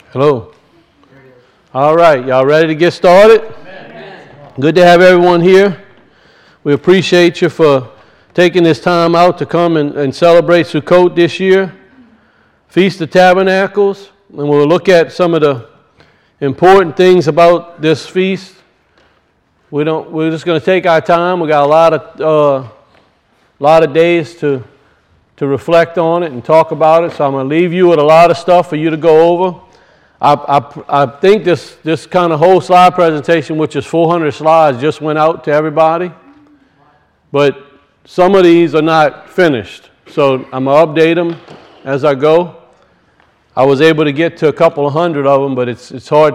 Hello. All right, y'all ready to get started? Amen. Good to have everyone here. We appreciate you for taking this time out to come and celebrate Sukkot this year. Feast of Tabernacles, and we'll look at some of the important things about this feast. We're just going to take our time. We got a lot of days to reflect on it and talk about it. So I'm going to leave you with a lot of stuff for you to go over. I think this kind of whole slide presentation, which is 400 slides, just went out to everybody. But some of these are not finished, so I'm going to update them as I go. I was able to get to a couple of hundred of them, but it's hard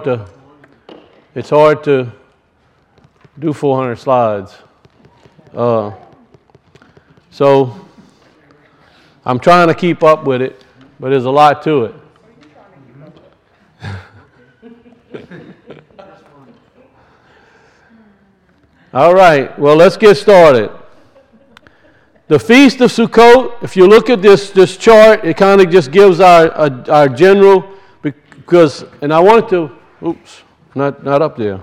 to do 400 slides. So I'm trying to keep up with it, but there's a lot to it. All right, well, let's get started. The Feast of Sukkot, if you look at this chart, it kind of just gives our general, because, and I wanted to, not up there.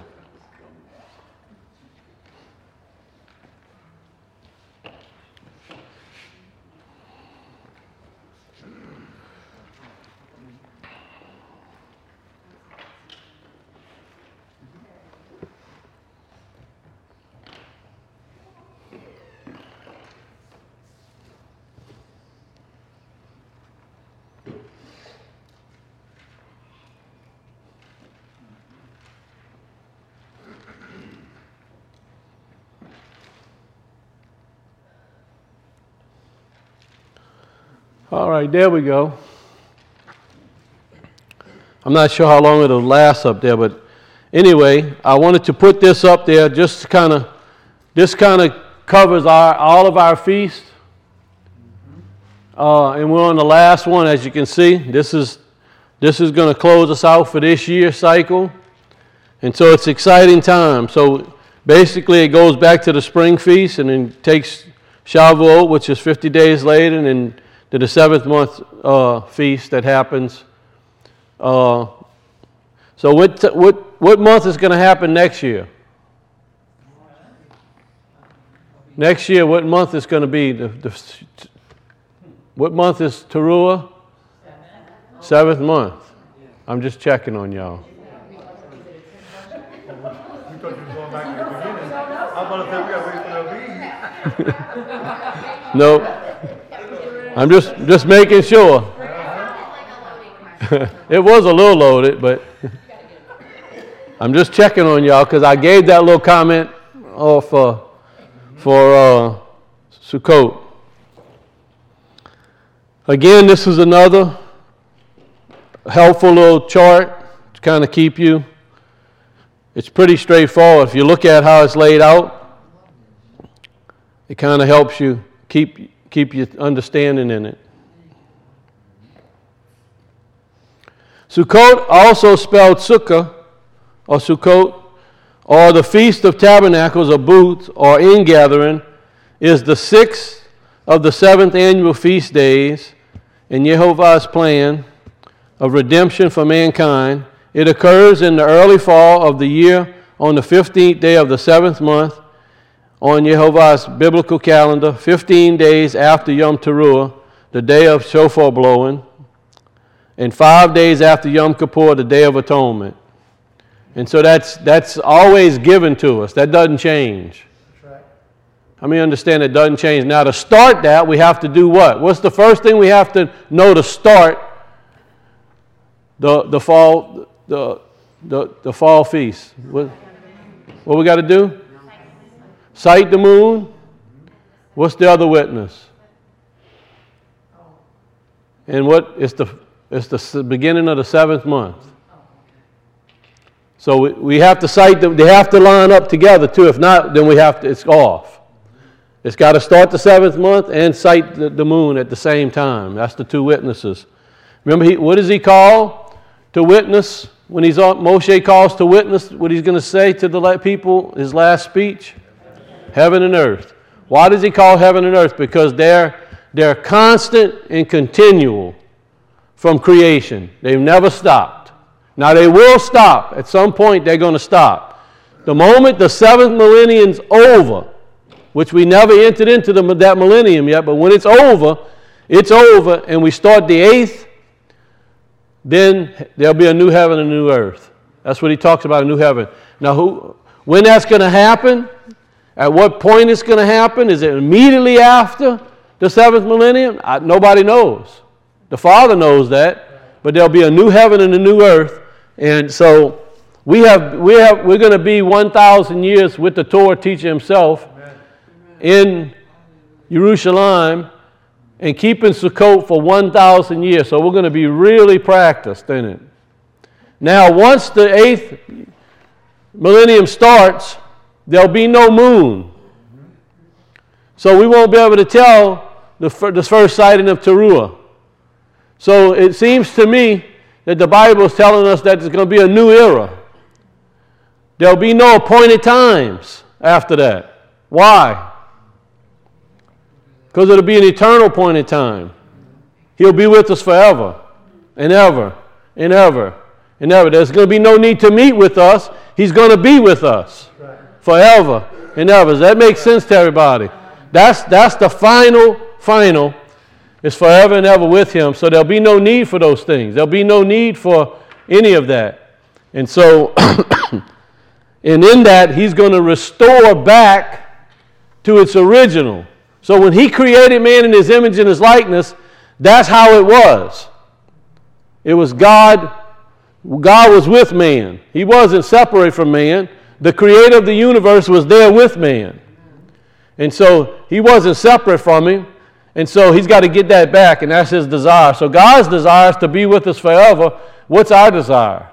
All right, there we go. I'm not sure how long it'll last up there, but anyway, I wanted to put this up there just to this kind of covers all of our feasts. And we're on the last one, as you can see. This is going to close us out for this year's cycle. And so it's exciting time. So basically it goes back to the spring feast and then takes Shavuot, which is 50 days later, and then to the 7th month feast that happens. So what month is going to happen next year? Next year, what month is going to be? What month is Teruah? 7th month. I'm just checking on y'all. We thought you were going back to the beginning. I'm going to say we got to wait for the lead. Nope. I'm just making sure. It was a little loaded, but I'm just checking on y'all because I gave that little comment for Sukkot. Again, this is another helpful little chart to kind of keep you. It's pretty straightforward. If you look at how it's laid out, it kind of helps you keep your understanding in it. Sukkot, also spelled Sukkah or Sukkot, or the Feast of Tabernacles or Booths or Ingathering, is the 6th of the 7th annual feast days in Yehovah's plan of redemption for mankind. It occurs in the early fall of the year on the 15th day of the 7th month on Yehovah's biblical calendar, 15 days after Yom Teruah, the day of shofar blowing, and 5 days after Yom Kippur, the Day of Atonement. And so that's always given to us. That doesn't change. That's right. How many understand it doesn't change? Now to start that, we have to do what? What's the first thing we have to know to start the fall feast? What we got to do? Sight the moon. What's the other witness? And what is the beginning of the 7th month. So we have to sight them. They have to line up together too. If not, then it's off. It's got to start the 7th month and sight the moon at the same time. That's the two witnesses. Remember, what does he call to witness? When Moshe calls to witness, what he's going to say to the people, his last speech? Heaven and earth. Why does he call heaven and earth? Because they're constant and continual from creation. They've never stopped. Now they will stop. At some point they're going to stop. The moment the 7th millennium's over, which we never entered into that millennium yet, but when it's over, and we start the 8th, then there'll be a new heaven and a new earth. That's what he talks about, a new heaven. Now, when that's going to happen, at what point it's going to happen, is it immediately after the 7th millennium? Nobody knows. The Father knows that, but there'll be a new heaven and a new earth, and so we're going to be 1,000 years with the Torah teacher himself in Jerusalem and keeping Sukkot for 1,000 years. So we're going to be really practiced in it. Now, once the 8th millennium starts, there'll be no moon. So we won't be able to tell the first sighting of Teruah. So it seems to me that the Bible is telling us that there's going to be a new era. There'll be no appointed times after that. Why? Because it'll be an eternal appointed time. He'll be with us forever and ever and ever and ever. There's going to be no need to meet with us. He's going to be with us forever and ever. Does that make sense to everybody? That's the final. It's forever and ever with him. So there'll be no need for those things. There'll be no need for any of that. And so, and in that, he's going to restore back to its original. So when he created man in his image and his likeness, that's how it was. It was God. God was with man. He wasn't separate from man. The creator of the universe was there with man. And so he wasn't separate from him. And so he's got to get that back, and that's his desire. So God's desire is to be with us forever. What's our desire?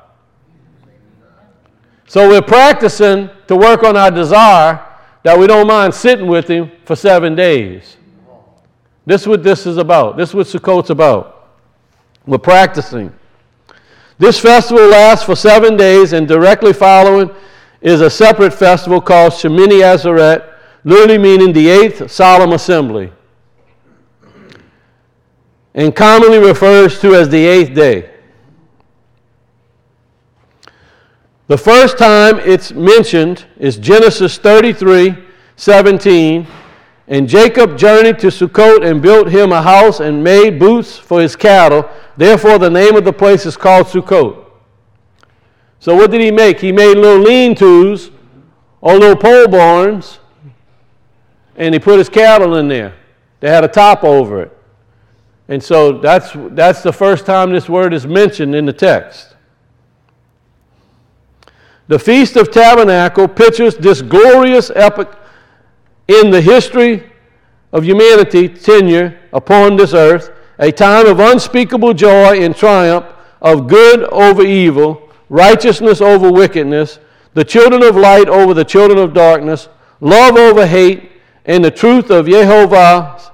So we're practicing to work on our desire that we don't mind sitting with him for 7 days. This is what this is about. This is what Sukkot's about. We're practicing. This festival lasts for 7 days, and directly following is a separate festival called Shemini Atzeret, literally meaning the 8th solemn assembly, and commonly refers to as the 8th day. The first time it's mentioned is Genesis 33:17, and Jacob journeyed to Sukkot and built him a house and made booths for his cattle. Therefore the name of the place is called Sukkot. So what did he make? He made little lean-tos or little pole barns, and he put his cattle in there. They had a top over it. And so that's the first time this word is mentioned in the text. The Feast of Tabernacle pictures this glorious epoch in the history of humanity tenure upon this earth, a time of unspeakable joy and triumph, of good over evil, righteousness over wickedness, the children of light over the children of darkness, love over hate, and the truth of Yehovah's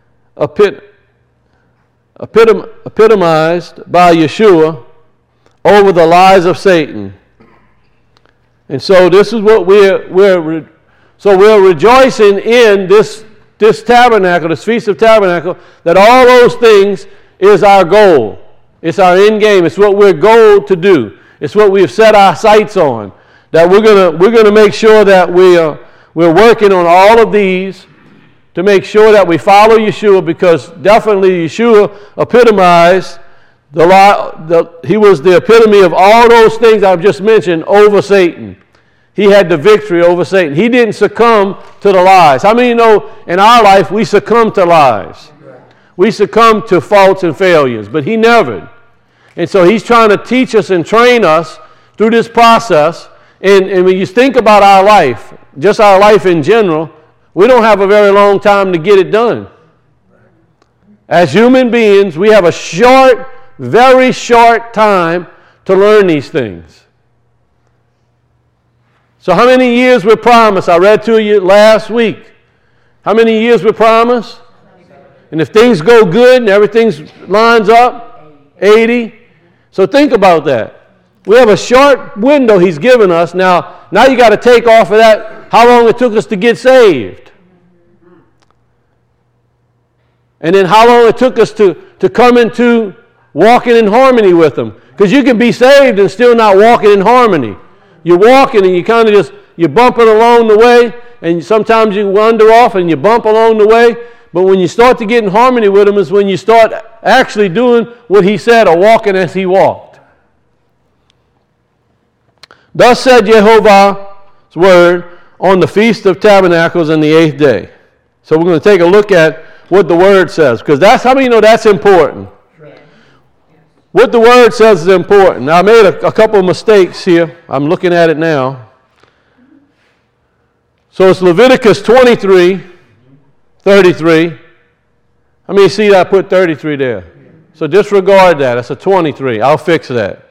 epitomized by Yeshua over the lies of Satan. And so this is what we're rejoicing in this tabernacle, this Feast of Tabernacle, that all those things is our goal. It's our end game. It's what we're going to do. It's what we've set our sights on. That we're gonna make sure that we're working on all of these to make sure that we follow Yeshua, because definitely Yeshua epitomized he was the epitome of all those things I've just mentioned over Satan. He had the victory over Satan. He didn't succumb to the lies. How many know in our life we succumb to lies? We succumb to faults and failures, but he never. And so he's trying to teach us and train us through this process. And when you think about our life, just our life in general, we don't have a very long time to get it done. As human beings, we have a short, very short time to learn these things. So how many years we're promised? I read to you last week. How many years we're promised? And if things go good and everything lines up, 80. So think about that. We have a short window he's given us. Now you got to take off of that how long it took us to get saved. And then how long it took us to come into walking in harmony with him. Because you can be saved and still not walking in harmony. You're walking and you kind of just, you're bumping along the way, and sometimes you wander off and you bump along the way. But when you start to get in harmony with him is when you start actually doing what he said or walking as he walked. Thus said Jehovah's word on the Feast of Tabernacles on the 8th day. So we're going to take a look at what the word says, because that's, how many know that's important? What the word says is important. Now, I made a couple of mistakes here. I'm looking at it now. So it's Leviticus 23, 33. How many see that I put 33 there? So disregard that. That's a 23. I'll fix that.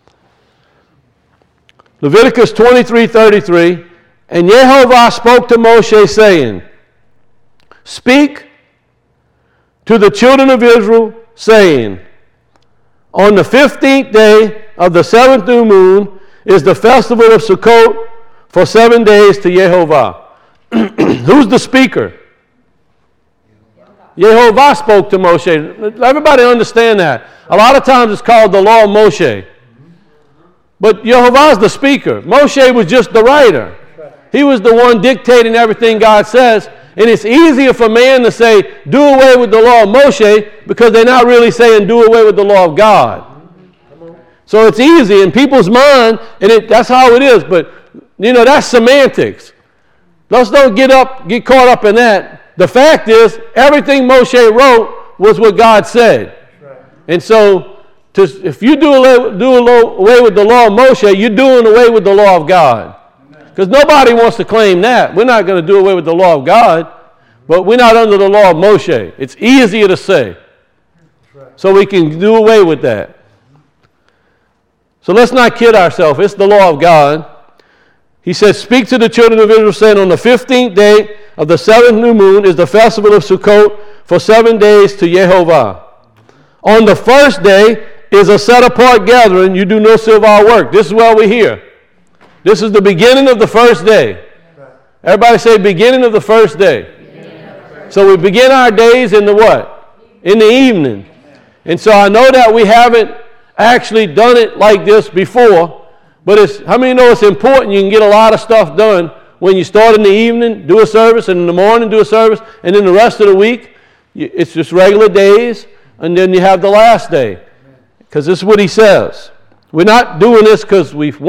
Leviticus 23, 33. And Jehovah spoke to Moshe, saying, Speak to the children of Israel, saying, On the 15th day of the 7th new moon is the festival of Sukkot for 7 days to Jehovah. Who's the speaker? Jehovah spoke to Moshe. Everybody understand that. A lot of times it's called the law of Moshe. But Jehovah is the speaker. Moshe was just the writer. He was the one dictating everything God says. And it's easier for man to say, do away with the law of Moshe, because they're not really saying do away with the law of God. So it's easy in people's mind, and that's how it is. But, that's semantics. Let's don't get caught up in that. The fact is, everything Moshe wrote was what God said. And so, if you do away with the law of Moshe, you're doing away with the law of God. Because nobody wants to claim that. We're not going to do away with the law of God, but we're not under the law of Moshe. It's easier to say. So we can do away with that. So let's not kid ourselves. It's the law of God. He says, Speak to the children of Israel, saying, On the 15th day of the 7th new moon is the festival of Sukkot for 7 days to Jehovah. On the first day is a set-apart gathering. You do no servile work. This is why we're here. This is the beginning of the first day. Everybody say beginning of the first day. So we begin our days in the what? In the evening. And so I know that we haven't actually done it like this before, but how many know it's important? You can get a lot of stuff done when you start in the evening, do a service, and in the morning do a service, and then the rest of the week, it's just regular days, and then you have the last day. Because this is what he says. We're not doing this because we're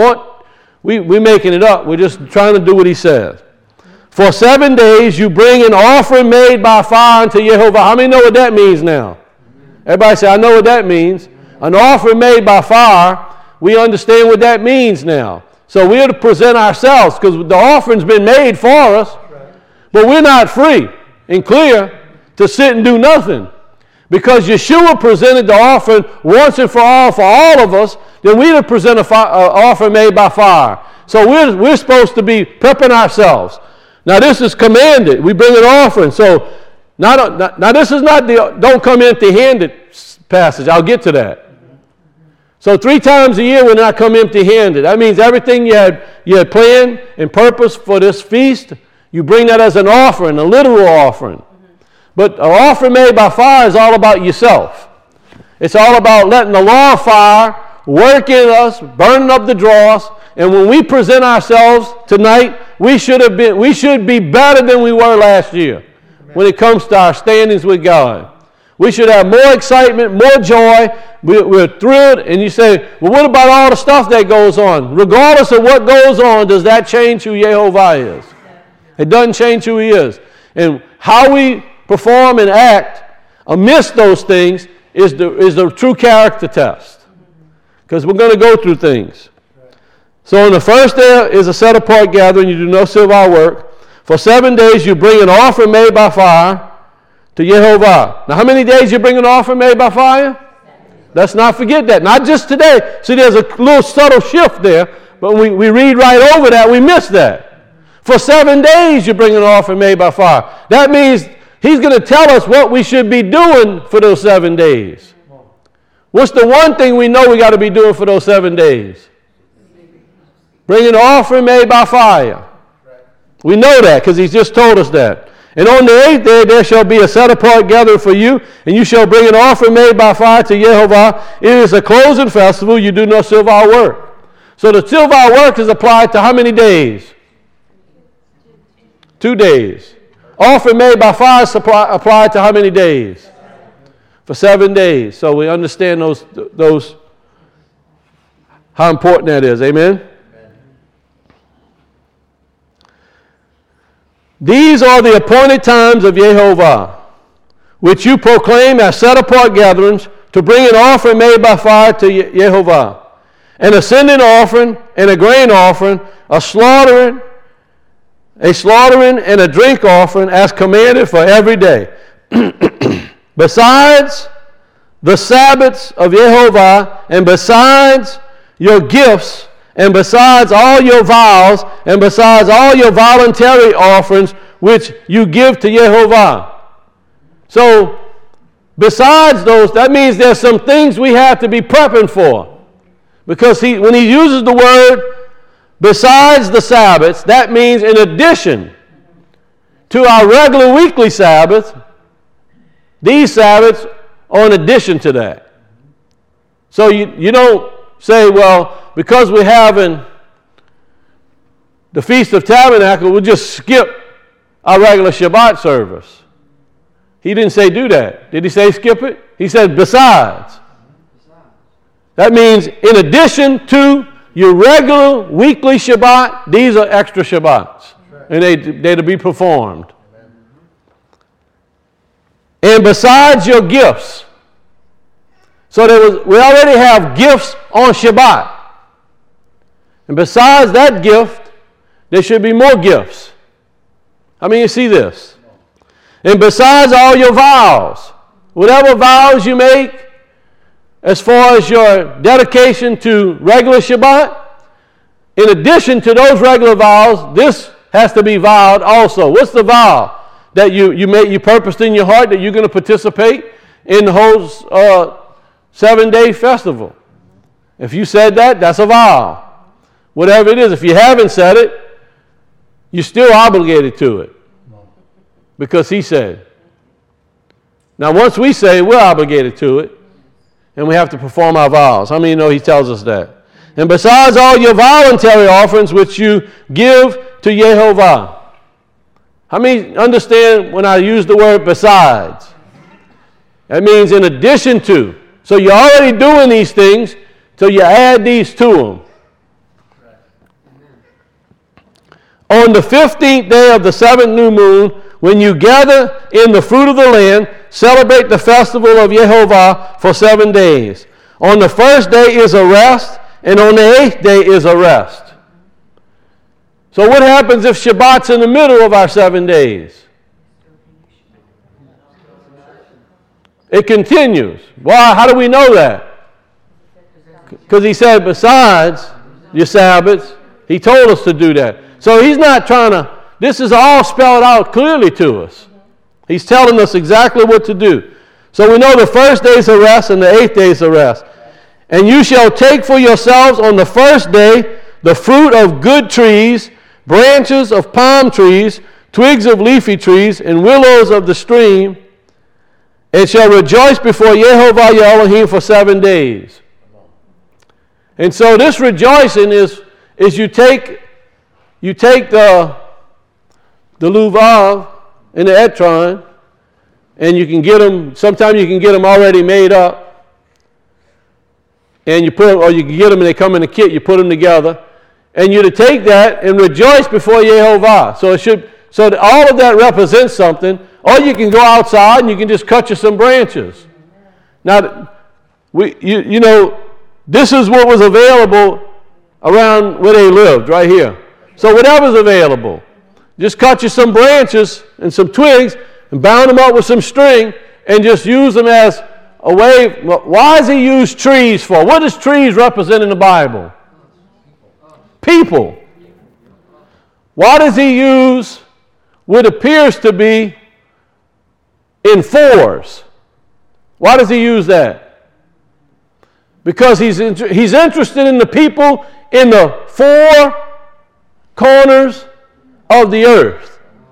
making it up. We're just trying to do what he says. For 7 days you bring an offering made by fire unto Jehovah. How many know what that means now? Everybody say, I know what that means. An offering made by fire, we understand what that means now. So we're to present ourselves, because the offering's been made for us, but we're not free and clear to sit and do nothing. Because Yeshua presented the offering once and for all of us, then we're to present an offering made by fire. So we're supposed to be prepping ourselves. Now this is commanded. We bring an offering. So now this is not the don't come empty-handed passage. I'll get to that. So 3 times a year we're not come empty-handed. That means everything you had planned and purpose for this feast, you bring that as an offering, a literal offering. But an offering made by fire is all about yourself. It's all about letting the law of fire work in us, burning up the dross. And when we present ourselves tonight, we should be better than we were last year when it comes to our standings with God. We should have more excitement, more joy. We're thrilled. And you say, well, what about all the stuff that goes on? Regardless of what goes on, does that change who Jehovah is? It doesn't change who he is. And how we perform and act amidst those things is the true character test. Because we're going to go through things. So on the first day is a set-apart gathering. You do no servile work. For 7 days you bring an offering made by fire to Jehovah. Now how many days you bring an offering made by fire? Let's not forget that. Not just today. See, there's a little subtle shift there. But when we read right over that, we miss that. For 7 days you bring an offering made by fire. That means he's going to tell us what we should be doing for those 7 days. What's the one thing we know we got to be doing for those 7 days? Bring an offering made by fire. We know that because he's just told us that. And on the 8th day there shall be a set apart gathering for you, and you shall bring an offering made by fire to Jehovah. It is a closing festival. You do no servile work. So the servile work is applied to how many days? 2 days. Offering made by fire is applied to how many days? For 7 days. So we understand those how important that is. Amen? These are the appointed times of Jehovah, which you proclaim as set apart gatherings to bring an offering made by fire to Jehovah, an ascending offering and a grain offering, a slaughtering and a drink offering as commanded for every day. Besides the Sabbaths of Jehovah, and besides your gifts, and besides all your vows, and besides all your voluntary offerings which you give to Jehovah. So, besides those, that means there's some things we have to be prepping for. Because when he uses the word besides the Sabbaths, that means in addition to our regular weekly Sabbath, these Sabbaths are in addition to that. So you don't say, well, because we're having the Feast of Tabernacles, we'll just skip our regular Shabbat service. He didn't say do that. Did he say skip it? He said besides. That means in addition to your regular weekly Shabbat, these are extra Shabbats. And they're to be performed. And besides your gifts. So we already have gifts on Shabbat. And besides that gift, there should be more gifts. How many of you see this? And besides all your vows, whatever vows you make, as far as your dedication to regular Shabbat, in addition to those regular vows, this has to be vowed also. What's the vow? That you purposed in your heart that you're going to participate in the whole 7-day festival. If you said that, that's a vow. Whatever it is, if you haven't said it, you're still obligated to it. Because he said. Now, once we say we're obligated to it, and we have to perform our vows. How many know he tells us that? And besides all your voluntary offerings which you give to Jehovah. How many understand when I use the word besides? That means in addition to. So you're already doing these things, so you add these to them. On the 15th day of the 7th new moon, when you gather in the fruit of the land, celebrate the festival of Jehovah for 7 days. On the first day is a rest, and on the 8th day is a rest. So what happens if Shabbat's in the middle of our 7 days? It continues. Why? How do we know that? Because he said, besides your Sabbaths, he told us to do that. So he's not trying to, this is all spelled out clearly to us. He's telling us exactly what to do. So we know the first day is a rest and the 8th day is a rest. And you shall take for yourselves on the first day the fruit of good trees, branches of palm trees, twigs of leafy trees, and willows of the stream, and shall rejoice before Jehovah your Elohim for 7 days. And so this rejoicing is you take the luvav and the etron, and you can get them, sometimes you can get them already made up, and you can get them and they come in a kit, you put them together, and you're to take that and rejoice before Jehovah. So that all of that represents something. Or you can go outside and you can just cut you some branches. Now, this is what was available around where they lived, right here. So whatever's available, just cut you some branches and some twigs and bound them up with some string and just use them as a way. Why does he use trees for? What does trees represent in the Bible? People. Why does he use what appears to be in fours? Why does he use that? Because he's interested in the people in the four corners of the earth.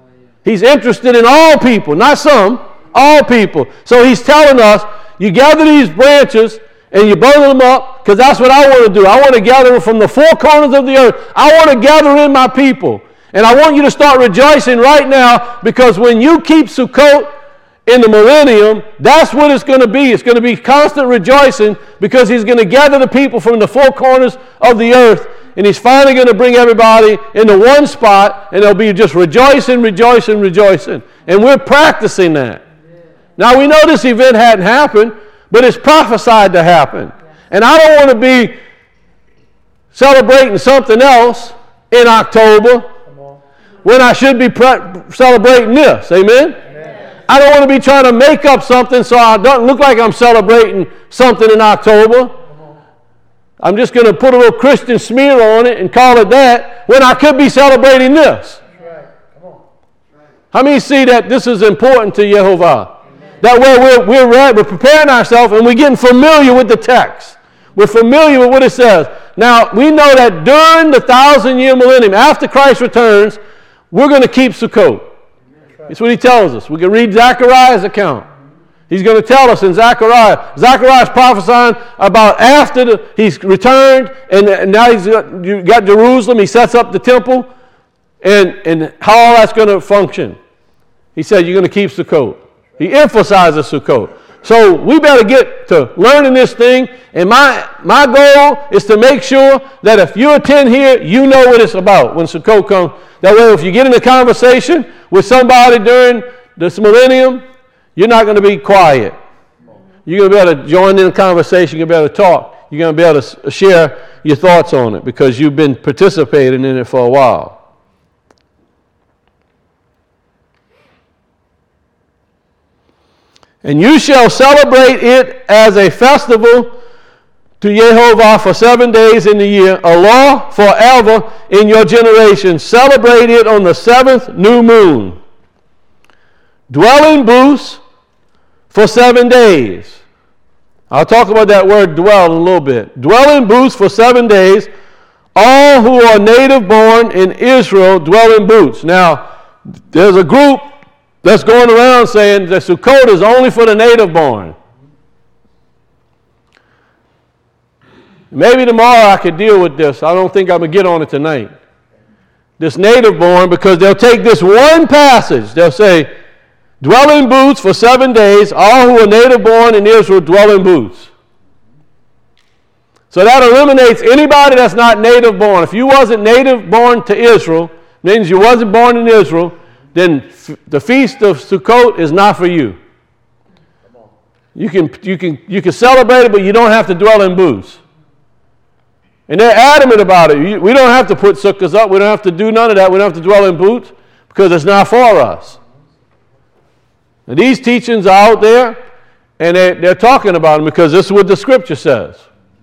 He's interested in all people, not some, all people. So he's telling us, you gather these branches and you burn them up, because that's what I want to do. I want to gather them from the four corners of the earth. I want to gather in my people. And I want you to start rejoicing right now, because when you keep Sukkot in the millennium, that's what it's going to be. It's going to be constant rejoicing, because he's going to gather the people from the four corners of the earth, and he's finally going to bring everybody into one spot, and they'll be just rejoicing, rejoicing, rejoicing. And we're practicing that. Now, we know this event hadn't happened, but it's prophesied to happen. And I don't want to be celebrating something else in October when I should be celebrating this. Amen? I don't want to be trying to make up something so I don't look like I'm celebrating something in October. I'm just going to put a little Christian smear on it and call it that, when I could be celebrating this. How many see that this is important to Yehovah? That way we're preparing ourselves and we're getting familiar with the text. We're familiar with what it says. Now, we know that during the 1,000-year millennium, after Christ returns, we're going to keep Sukkot. That's what he tells us. We can read Zechariah's account. He's going to tell us in Zechariah. Zechariah's prophesying about after he's returned, and now you got Jerusalem. He sets up the temple, and how all that's going to function. He said, you're going to keep Sukkot. He emphasizes Sukkot. So we better get to learning this thing, and my goal is to make sure that if you attend here, you know what it's about when Sukkot comes. That way, if you get in a conversation with somebody during this millennium, you're not going to be quiet. You're going to be able to join in the conversation. You're going to be able to talk. You're going to be able to share your thoughts on it, because you've been participating in it for a while. And you shall celebrate it as a festival to Yehovah for 7 days in the year, a law forever in your generation. Celebrate it on the 7th new moon. Dwell in booths for 7 days. I'll talk about that word dwell in a little bit. Dwell in booths for 7 days. All who are native born in Israel dwell in booths. Now, there's a group that's going around saying that Sukkot is only for the native born. Maybe tomorrow I could deal with this. I don't think I'm going to get on it tonight. This native born, because they'll take this one passage. They'll say, dwell in booths for 7 days. All who are native born in Israel dwell in booths. So that eliminates anybody that's not native born. If you wasn't native born to Israel, means you wasn't born in Israel, then the feast of Sukkot is not for you. You can celebrate it, but you don't have to dwell in booths. And they're adamant about it. We don't have to put sukkahs up. We don't have to do none of that. We don't have to dwell in booths, because it's not for us. Now, these teachings are out there, and they're talking about them because this is what the Scripture says.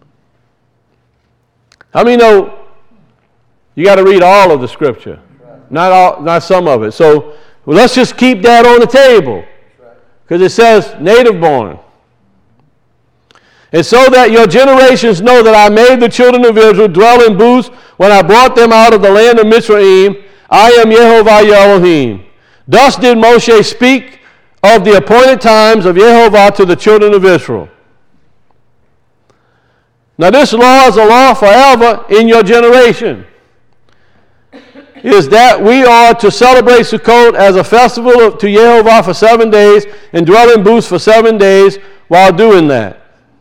How many know you got to read all of the Scripture? Not some of it. So let's just keep that on the table, because it says native born. And so that your generations know that I made the children of Israel dwell in booths when I brought them out of the land of Mitzrayim. I am Yehovah Elohim. Thus did Moshe speak of the appointed times of Yehovah to the children of Israel. Now this law is a law forever in your generation. Is that we are to celebrate Sukkot as a festival to Yehovah for 7 days and dwell in booths for 7 days while doing that.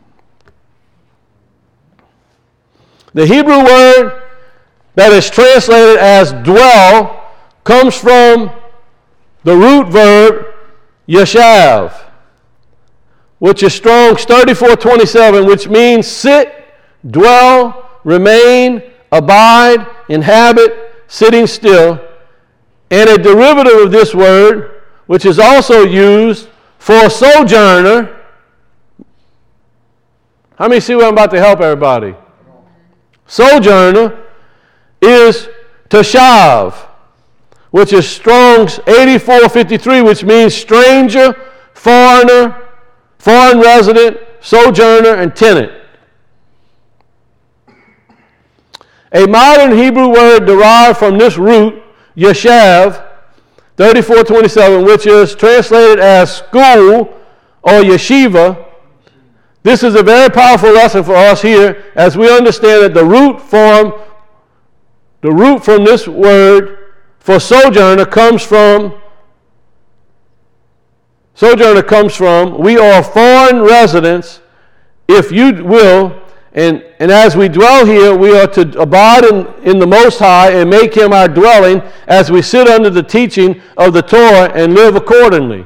The Hebrew word that is translated as dwell comes from the root verb yashav, which is Strong's 3427, which means sit, dwell, remain, abide, inhabit, sitting still, and a derivative of this word, which is also used for sojourner. How many see what I'm about to help everybody? Sojourner is tashav, which is Strong's 8453, which means stranger, foreigner, foreign resident, sojourner, and tenant. A modern Hebrew word derived from this root, yashav, 34:27, which is translated as school or yeshiva. This is a very powerful lesson for us here as we understand that the root from this word for sojourner comes from we are foreign residents, if you will, and as we dwell here, we are to abide in the Most High and make Him our dwelling as we sit under the teaching of the Torah and live accordingly.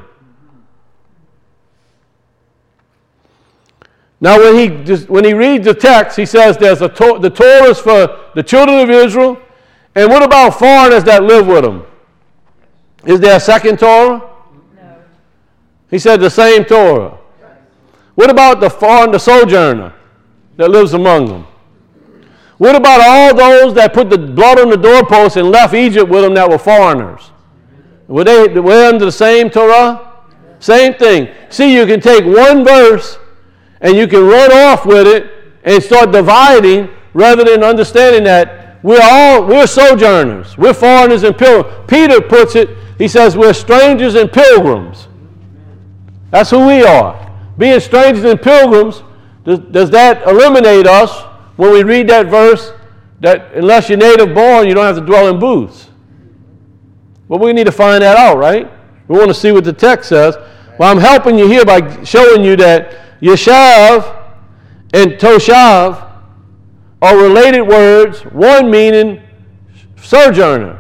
Now, when he reads the text, he says the Torah is for the children of Israel. And what about foreigners that live with them? Is there a second Torah? No. He said the same Torah. What about the sojourner that lives among them? What about all those that put the blood on the doorpost and left Egypt with them that were foreigners? Were they under the same Torah? Same thing. See, you can take one verse and you can run off with it and start dividing rather than understanding that we're sojourners. We're foreigners and pilgrims. Peter puts it, he says we're strangers and pilgrims. That's who we are. Being strangers and pilgrims, does that eliminate us when we read that verse that unless you're native born, you don't have to dwell in booths? But we need to find that out, right? We want to see what the text says. Well, I'm helping you here by showing you that Yeshav and Toshav are related words, one meaning sojourner,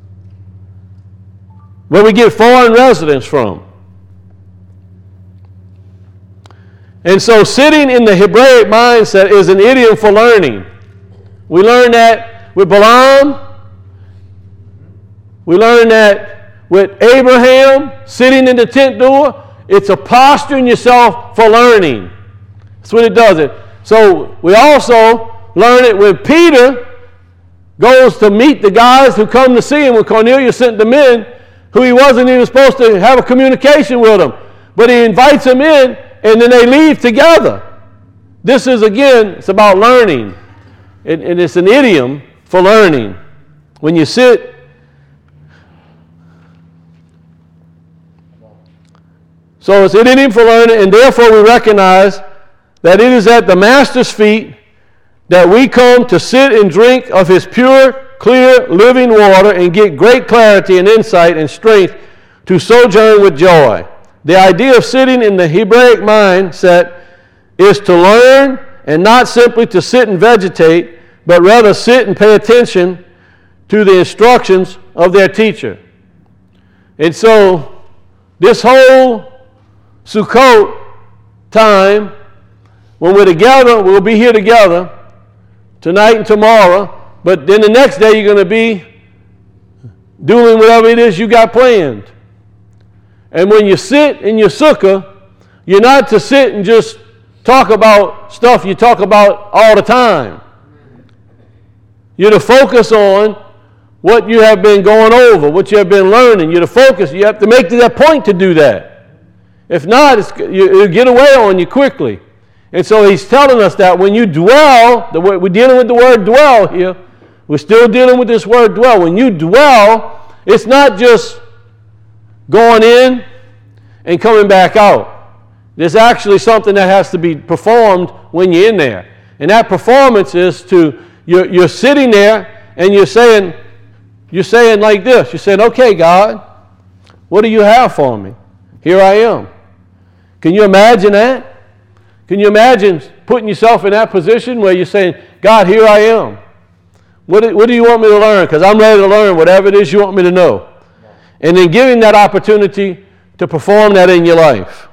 where we get foreign residents from. And so sitting in the Hebraic mindset is an idiom for learning. We learn that with Balaam. We learn that with Abraham sitting in the tent door. It's a posturing yourself for learning. That's what it does. So we also learn it when Peter goes to meet the guys who come to see him when Cornelius sent them in, who he wasn't even supposed to have a communication with them. But he invites them in, and then they leave together. This is, again, it's about learning. And it's an idiom for learning. When you sit, so it's an idiom for learning, and therefore we recognize that it is at the Master's feet that we come to sit and drink of His pure, clear, living water and get great clarity and insight and strength to sojourn with joy. The idea of sitting in the Hebraic mindset is to learn and not simply to sit and vegetate, but rather sit and pay attention to the instructions of their teacher. And so this whole Sukkot time, when we're together, we'll be here together tonight and tomorrow, but then the next day you're going to be doing whatever it is you got planned. And when you sit in your sukkah, you're not to sit and just talk about stuff you talk about all the time. You're to focus on what you have been going over, what you have been learning. You're to focus. You have to make that point to do that. If not, it'll get away on you quickly. And so he's telling us that when you dwell, we're dealing with the word dwell here. We're still dealing with this word dwell. When you dwell, it's not just going in and coming back out. There's actually something that has to be performed when you're in there. And that performance is you're sitting there and you're saying like this. You're saying, okay, God, what do you have for me? Here I am. Can you imagine that? Can you imagine putting yourself in that position where you're saying, God, here I am. What do you want me to learn? Because I'm ready to learn whatever it is you want me to know. And then giving that opportunity to perform that in your life.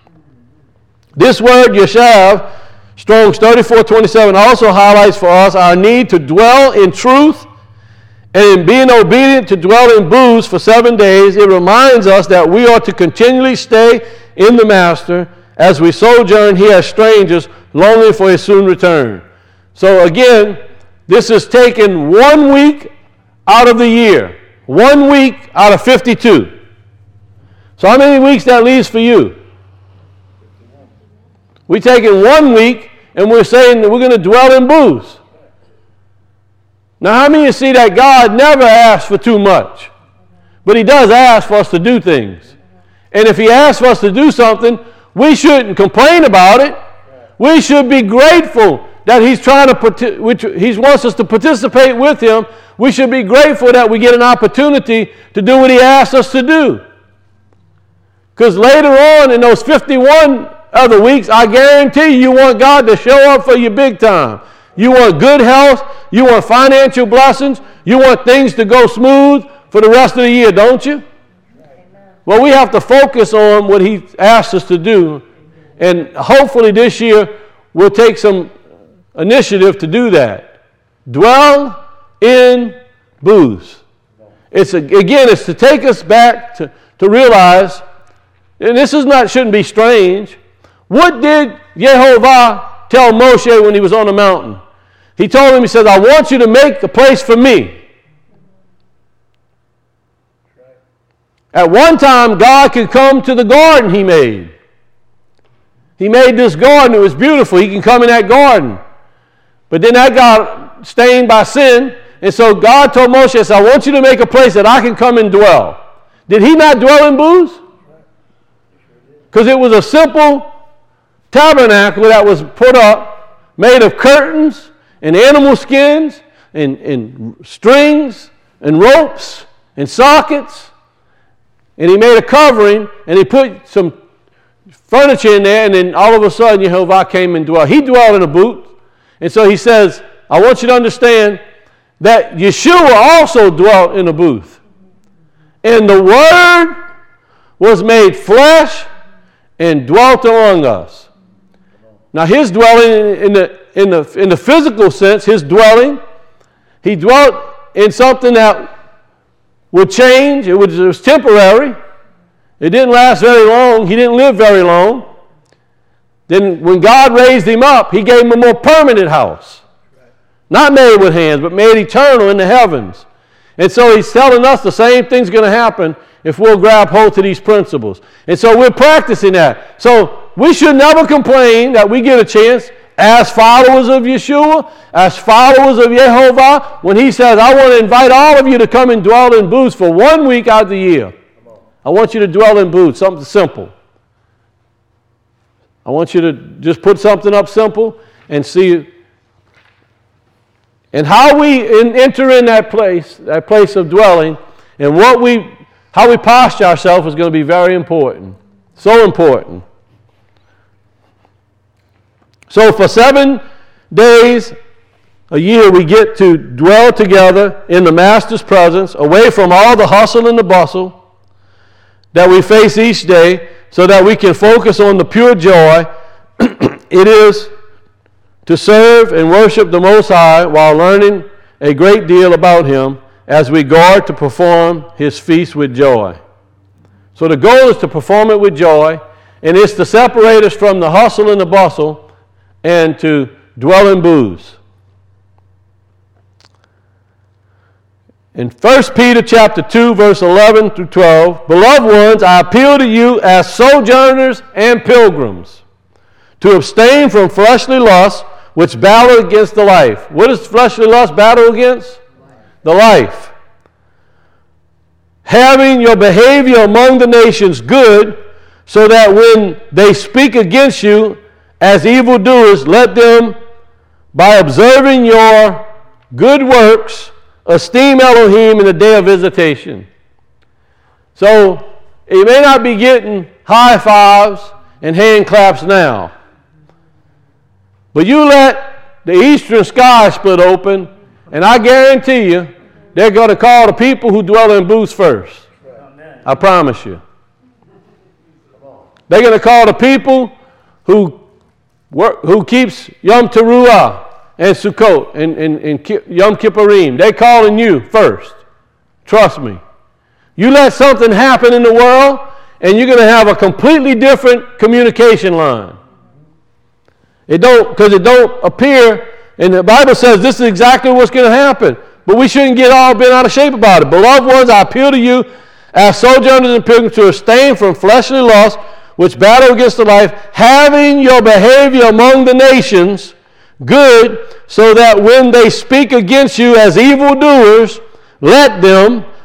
This word, Yeshav, Strong's 34:27, also highlights for us our need to dwell in truth, and in being obedient to dwell in booths for 7 days. It reminds us that we are to continually stay in the Master as we sojourn here as strangers, longing for His soon return. So again, this is taking 1 week out of the year. 1 week out of 52. So how many weeks that leaves for you? We're taking 1 week and we're saying that we're going to dwell in booths. Now how many of you see that God never asks for too much? But he does ask for us to do things. And if he asks for us to do something, we shouldn't complain about it. We should be grateful that he's trying to, he wants us to participate with him. We should be grateful that we get an opportunity to do what he asks us to do. Because later on in those 51 other weeks, I guarantee you want God to show up for you big time. You want good health. You want financial blessings. You want things to go smooth for the rest of the year, don't you? Well, we have to focus on what he asks us to do. And hopefully this year we'll take some initiative to do that. Dwell in booths. It's to take us back to realize, and this shouldn't be strange. What did Yehovah tell Moshe when he was on the mountain? He told him, he says, I want you to make a place for me. At one time, God could come to the garden he made. He made this garden. It was beautiful. He can come in that garden. But then that got stained by sin. And so God told Moshe, I want you to make a place that I can come and dwell. Did he not dwell in booths? Because it was a simple tabernacle that was put up, made of curtains and animal skins and strings and ropes and sockets. And he made a covering, and he put some furniture in there, and then all of a sudden Yehovah came and dwelt. He dwelled in a booth. And so he says, I want you to understand that Yeshua also dwelt in a booth. And the Word was made flesh and dwelt among us. Now his dwelling in the physical sense, his dwelling, he dwelt in something that would change. It was temporary. It didn't last very long. He didn't live very long. Then when God raised him up, he gave him a more permanent house. Not made with hands, but made eternal in the heavens. And so he's telling us the same thing's going to happen if we'll grab hold to these principles. And so we're practicing that. So we should never complain that we get a chance as followers of Yeshua, as followers of Yehovah, when he says, I want to invite all of you to come and dwell in booths for 1 week out of the year. I want you to dwell in booths, something simple. I want you to just put something up simple and see. And how we enter in that place of dwelling, and how we posture ourselves is going to be very important. So important. So for 7 days a year, we get to dwell together in the Master's presence, away from all the hustle and the bustle that we face each day, so that we can focus on the pure joy it is to serve and worship the Most High while learning a great deal about Him as we guard to perform His feast with joy. So the goal is to perform it with joy, and it's to separate us from the hustle and the bustle and to dwell in booths. In 1 Peter chapter 2, verse 11 through 12, Beloved ones, I appeal to you as sojourners and pilgrims to abstain from fleshly lusts which battle against the life. What does fleshly lust battle against? The life. Having your behavior among the nations good, so that when they speak against you as evildoers, let them, by observing your good works, esteem Elohim in the day of visitation. So, you may not be getting high fives and hand claps now, but you let the eastern sky split open, and I guarantee you, they're going to call the people who dwell in booths first. I promise you. They're going to call the people who keeps Yom Teruah and Sukkot and Yom Kippurim. They're calling you first. Trust me. You let something happen in the world, and you're going to have a completely different communication line. Because it don't appear, and the Bible says this is exactly what's going to happen. But we shouldn't get all bent out of shape about it. Beloved ones, I appeal to you as sojourners and pilgrims to abstain from fleshly lusts which battle against the life, having your behavior among the nations good, so that when they speak against you as evildoers, let them,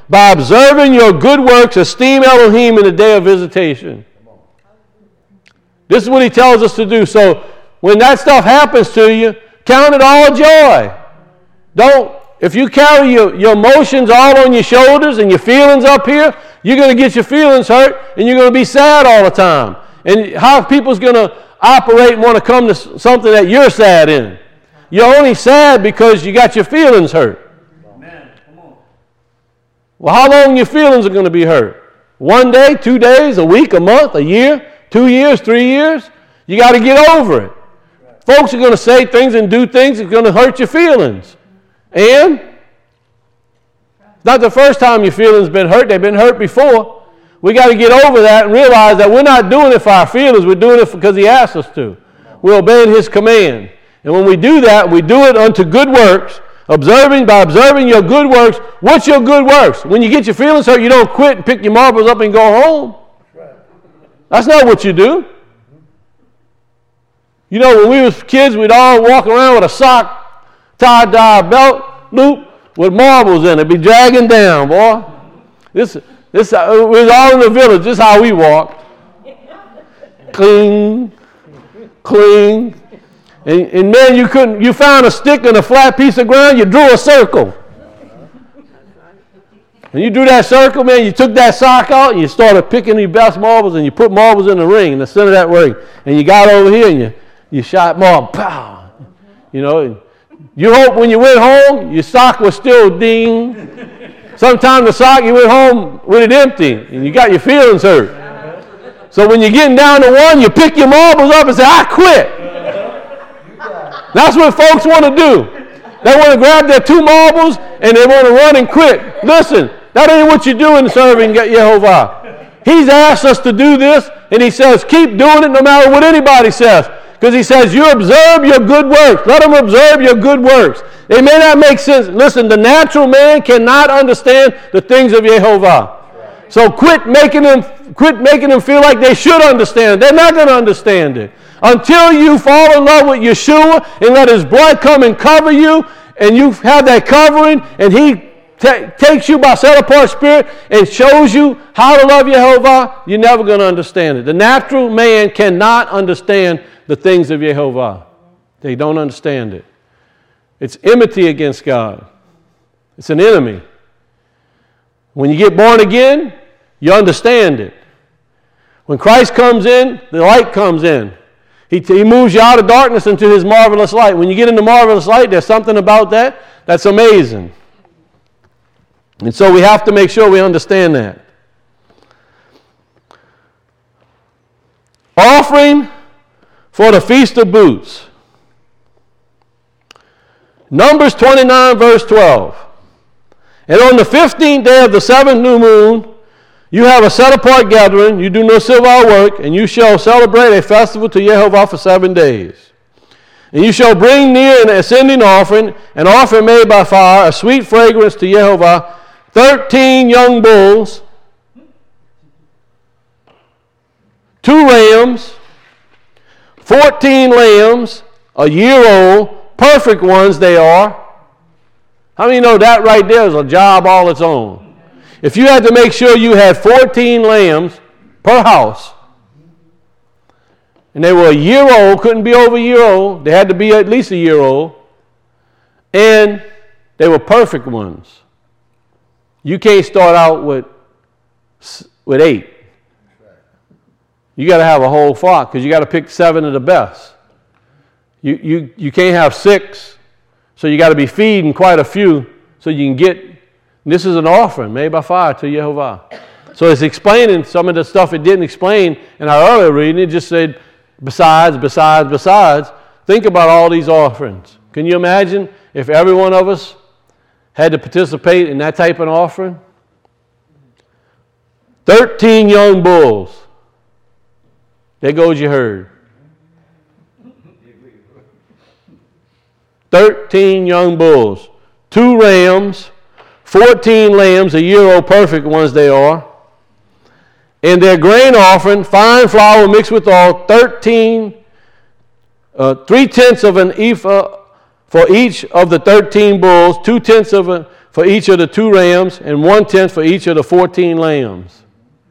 by observing your good works, esteem Elohim in the day of visitation. This is what he tells us to do. So when that stuff happens to you, count it all joy. If you carry your emotions all on your shoulders and your feelings up here, you're going to get your feelings hurt and you're going to be sad all the time. And how people's going to operate and want to come to something that you're sad in? You're only sad because you got your feelings hurt. Amen. Come on. Well, how long your feelings are going to be hurt? 1 day, 2 days, a week, a month, a year, 2 years, 3 years? You got to get over it. Folks are going to say things and do things that's going to hurt your feelings. And it's not the first time your feelings been hurt. They've been hurt before. We got to get over that and realize that we're not doing it for our feelings. We're doing it because he asked us to. We're obeying his command. And when we do that, we do it unto good works, by observing your good works. What's your good works? When you get your feelings hurt, you don't quit and pick your marbles up and go home. That's not what you do. You know, when we was kids, we'd all walk around with a sock, tie-dye belt loop with marbles in it, be dragging down, boy. This we was all in the village. This is how we walked. Cling, cling. And man, you found a stick and a flat piece of ground, you drew a circle. And you drew that circle, man, you took that sock out and you started picking the best marbles and you put marbles in the ring, in the center of that ring. And you got over here and you shot marble, pow. You know, you hope when you went home, your sock was still ding. Sometimes the sock, you went home with it empty and you got your feelings hurt. So when you're getting down to one, you pick your marbles up and say, I quit. That's what folks want to do. They want to grab their 2 marbles and they want to run and quit. Listen, that ain't what you do in serving Yehovah. He's asked us to do this, and he says, keep doing it no matter what anybody says. Because he says, you observe your good works. Let them observe your good works. They may not make sense. Listen, the natural man cannot understand the things of Yehovah. So quit making them feel like they should understand it. They're not going to understand it. Until you fall in love with Yeshua and let his blood come and cover you, and you have that covering, and he takes you by set-apart spirit and shows you how to love Yehovah, you're never going to understand it. The natural man cannot understand the things of Yehovah. They don't understand it. It's enmity against God. It's an enemy. When you get born again, you understand it. When Christ comes in, the light comes in. He moves you out of darkness into his marvelous light. When you get into marvelous light, there's something about that that's amazing. And so we have to make sure we understand that. Offering for the Feast of Booths. Numbers 29, verse 12. And on the 15th day of the 7th new moon, you have a set-apart gathering, you do no civil work, and you shall celebrate a festival to Yehovah for 7 days. And you shall bring near an ascending offering, an offering made by fire, a sweet fragrance to Yehovah, 13 young bulls, 2 rams, 14 lambs, a year old, perfect ones they are. How many know that right there is a job all its own? If you had to make sure you had 14 lambs per house, and they were a year old, couldn't be over a year old, they had to be at least a year old, and they were perfect ones. You can't start out with 8. You got to have a whole flock because you got to pick 7 of the best. You can't have 6, so you got to be feeding quite a few so you can get. This is an offering made by fire to Yehovah. So it's explaining some of the stuff it didn't explain in our earlier reading. It just said, besides. Think about all these offerings. Can you imagine if every one of us had to participate in that type of offering? 13 young bulls. There goes your herd. 13 young bulls. 2 rams. 14 lambs, a year old, perfect ones they are. And their grain offering, fine flour mixed with oil, 3/10 of an ephah for each of the 13 bulls, 2/10 for for each of the 2 rams, and 1/10 for each of the 14 lambs.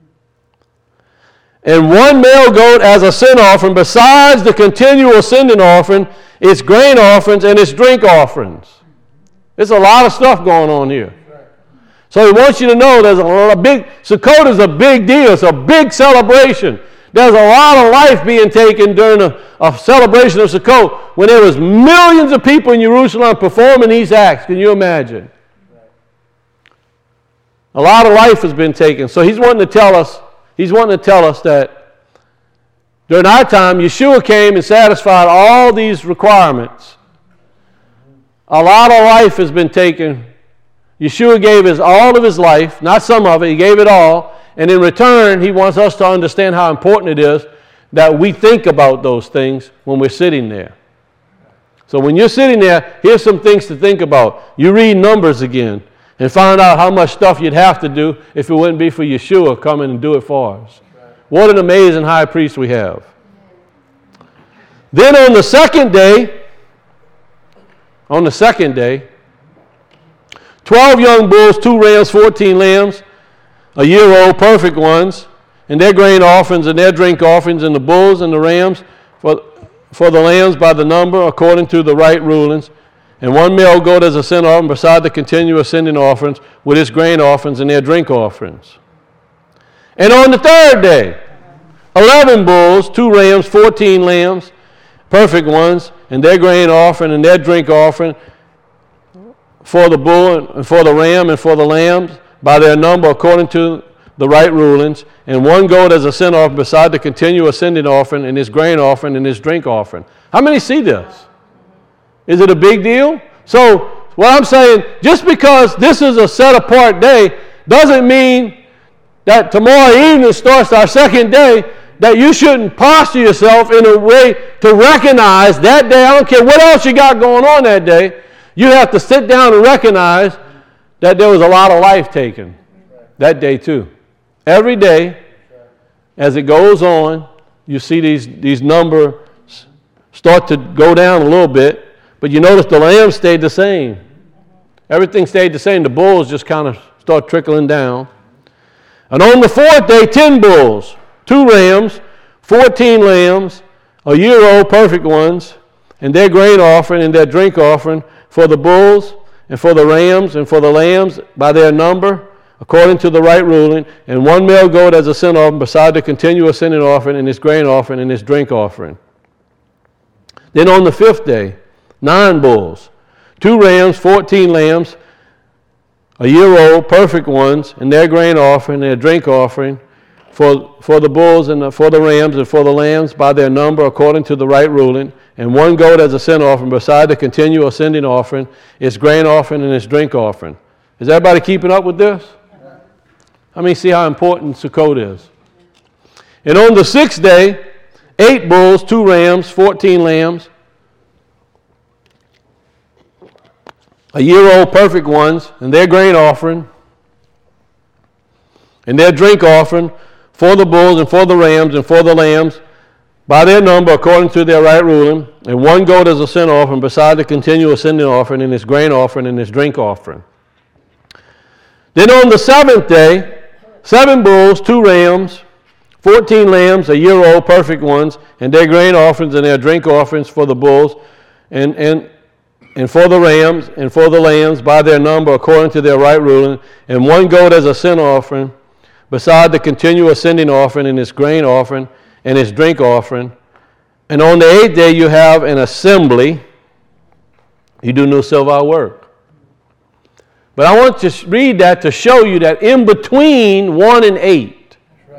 And 1 male goat as a sin offering, besides the continual sending offering, its grain offerings, and its drink offerings. There's a lot of stuff going on here. So he wants you to know there's Sukkot is a big deal. It's a big celebration. There's a lot of life being taken during a celebration of Sukkot when there was millions of people in Jerusalem performing these acts. Can you imagine? A lot of life has been taken. So he's wanting to tell us that during our time, Yeshua came and satisfied all these requirements. A lot of life has been taken. Yeshua gave all of his life, not some of it, he gave it all. And in return, he wants us to understand how important it is that we think about those things when we're sitting there. So when you're sitting there, here's some things to think about. You read Numbers again and find out how much stuff you'd have to do if it wouldn't be for Yeshua coming and do it for us. What an amazing high priest we have. Then on the second day, 12 young bulls, 2 rams, 14 lambs, a year old, perfect ones, and their grain offerings and their drink offerings, and the bulls and the rams for the lambs by the number according to the right rulings, and 1 male goat as a sin offering beside the continuous sending offerings with its grain offerings and their drink offerings. And on the third day, 11 bulls, 2 rams, 14 lambs, perfect ones, and their grain offering and their drink offering for the bull and for the ram and for the lambs by their number according to the right rulings, and 1 goat as a sin offering beside the continuous sending offering and his grain offering and his drink offering. How many see this? Is it a big deal? So what I'm saying, just because this is a set apart day doesn't mean that tomorrow evening starts our second day, that you shouldn't posture yourself in a way to recognize that day. I don't care what else you got going on that day. You have to sit down and recognize that there was a lot of life taken that day too. Every day, as it goes on, you see these numbers start to go down a little bit, but you notice the lambs stayed the same. Everything stayed the same. The bulls just kind of start trickling down. And on the 4th day, 10 bulls, 2 rams, 14 lambs, a year old, perfect ones, and their grain offering and their drink offering for the bulls and for the rams and for the lambs by their number, according to the right ruling, and 1 male goat as a sin offering beside the continuous sending offering and his grain offering and his drink offering. Then on the 5th day, 9 bulls, 2 rams, 14 lambs, a year old, perfect ones, and their grain offering and their drink offering for the bulls and for the rams and for the lambs by their number according to the right ruling, and 1 goat as a sin offering beside the continual sending offering, its grain offering and its drink offering. Is everybody keeping up with this? Let me see how important Sukkot is. And on the 6th day, 8 bulls, 2 rams, 14 lambs, a year old, perfect ones, and their grain offering and their drink offering for the bulls and for the rams and for the lambs by their number according to their right ruling, and 1 goat as a sin offering beside the continual sending offering and his grain offering and his drink offering. Then on the 7th day, 7 bulls, 2 rams, 14 lambs, a year old, perfect ones, and their grain offerings and their drink offerings for the bulls and for the rams and for the lambs by their number according to their right ruling, and 1 goat as a sin offering beside the continuous sending offering and its grain offering and its drink offering. And on the 8th day you have an assembly. You do no silver work. But I want to read that to show you that in between 1 and 8,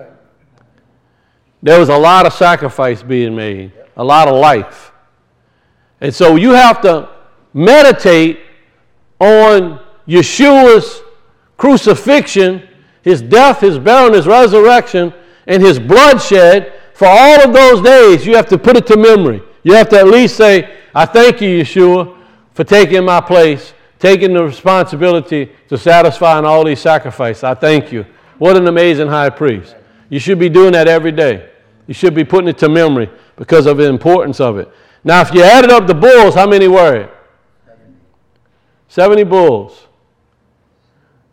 there was a lot of sacrifice being made, a lot of life. And so you have to meditate on Yeshua's crucifixion, his death, his burial, and his resurrection, and his bloodshed. For all of those days, you have to put it to memory. You have to at least say, I thank you, Yeshua, for taking my place, taking the responsibility to satisfying all these sacrifices. I thank you. What an amazing high priest. You should be doing that every day. You should be putting it to memory because of the importance of it. Now, if you added up the bulls, how many were it? 70 bulls.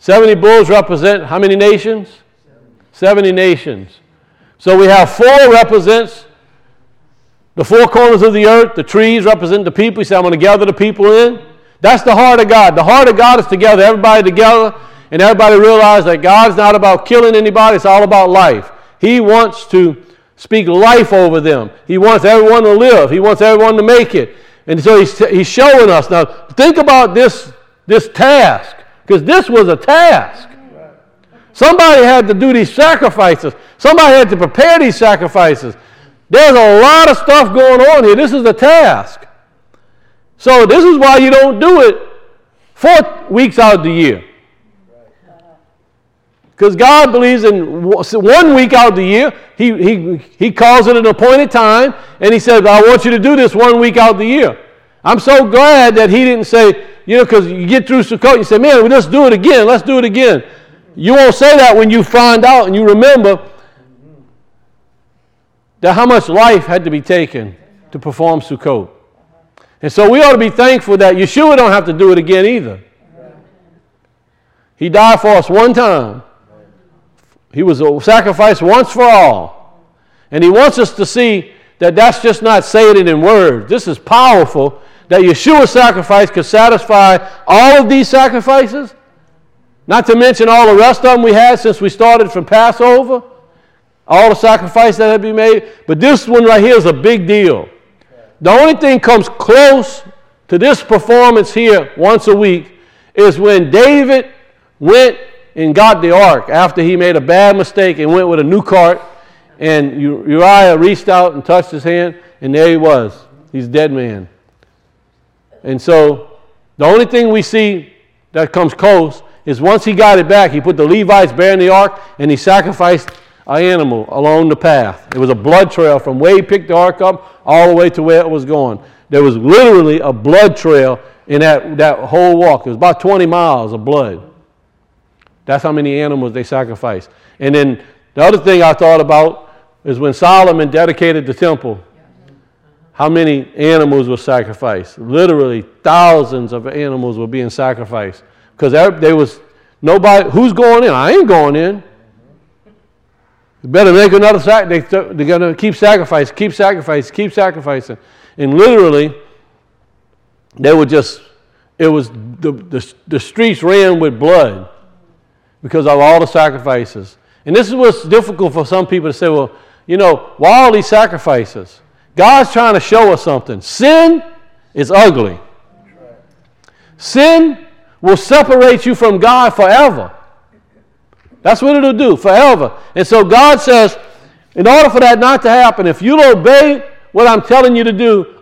70 bulls represent how many nations? 70 nations. So we have 4 represents the 4 corners of the earth. The trees represent the people. He said, I'm going to gather the people in. That's the heart of God. The heart of God is together, everybody together, and everybody realize that God's not about killing anybody. It's all about life. He wants to speak life over them. He wants everyone to live. He wants everyone to make it. And so he's showing us. Now, think about this task, because this was a task. Somebody had to do these sacrifices. Somebody had to prepare these sacrifices. There's a lot of stuff going on here. This is a task. So this is why you don't do it 4 weeks out of the year. Because God believes in 1 week out of the year, he calls it an appointed time, and he says, I want you to do this 1 week out of the year. I'm so glad that he didn't say, because you get through Sukkot, you say, man, let's do it again, let's do it again. You won't say that when you find out and you remember that how much life had to be taken to perform Sukkot. And so we ought to be thankful that Yeshua don't have to do it again either. He died for us one time. He was a sacrifice once for all. And he wants us to see that that's just not saying it in words. This is powerful, that Yeshua's sacrifice could satisfy all of these sacrifices, not to mention all the rest of them we had since we started from Passover, all the sacrifices that had been made. But this one right here is a big deal. The only thing comes close to this performance here once a week is when David went and got the ark after he made a bad mistake and went with a new cart, and Uriah reached out and touched his hand, and there he was. He's a dead man. And so the only thing we see that comes close is once he got it back, he put the Levites bearing the ark, and he sacrificed an animal along the path. It was a blood trail from where he picked the ark up all the way to where it was going. There was literally a blood trail in that whole walk. It was about 20 miles of blood. That's how many animals they sacrificed. And then the other thing I thought about is when Solomon dedicated the temple, how many animals were sacrificed? Literally thousands of animals were being sacrificed. Because there was nobody, who's going in? I ain't going in. You better make another sacrifice. They're going to keep sacrificing. And literally, they were just, it was, the streets ran with blood because of all the sacrifices. And this is what's difficult for some people to say, well, why all these sacrifices? God's trying to show us something. Sin is ugly. Sin will separate you from God forever. That's what it'll do, forever. And so God says, in order for that not to happen, if you'll obey what I'm telling you to do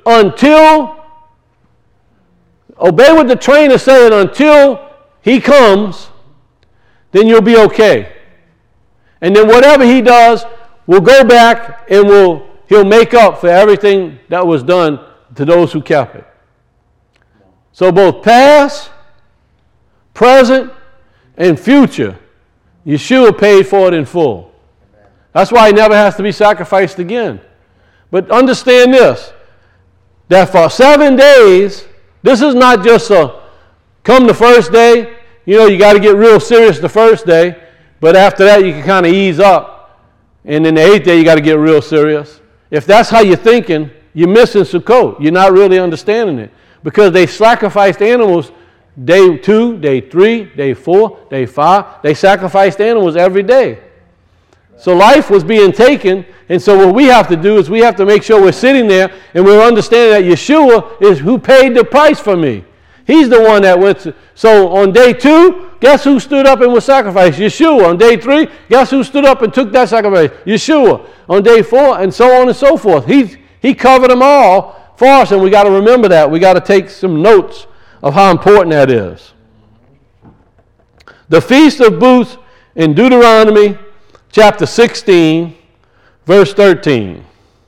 obey what the trainer said until he comes, then you'll be okay. And then whatever he does, we'll go back and he'll make up for everything that was done to those who kept it. So both past, present, and future, Yeshua paid for it in full. That's why he never has to be sacrificed again. But understand this, that for 7 days, this is not just come the first day, you got to get real serious the first day, but after that you can kind of ease up. And then the 8th day you got to get real serious. If that's how you're thinking, you're missing Sukkot. You're not really understanding it. Because they sacrificed animals day 2, day 3, day 4, day 5. They sacrificed animals every day. So life was being taken, and so what we have to do is we have to make sure we're sitting there and we're understanding that Yeshua is who paid the price for me. He's the one that went to. So on day 2, guess who stood up and was sacrificed? Yeshua. On day 3, guess who stood up and took that sacrifice? Yeshua. On day 4, and so on and so forth. He covered them all for us, and we got to remember that. We got to take some notes of how important that is. The Feast of Booths in Deuteronomy chapter 16, verse 13.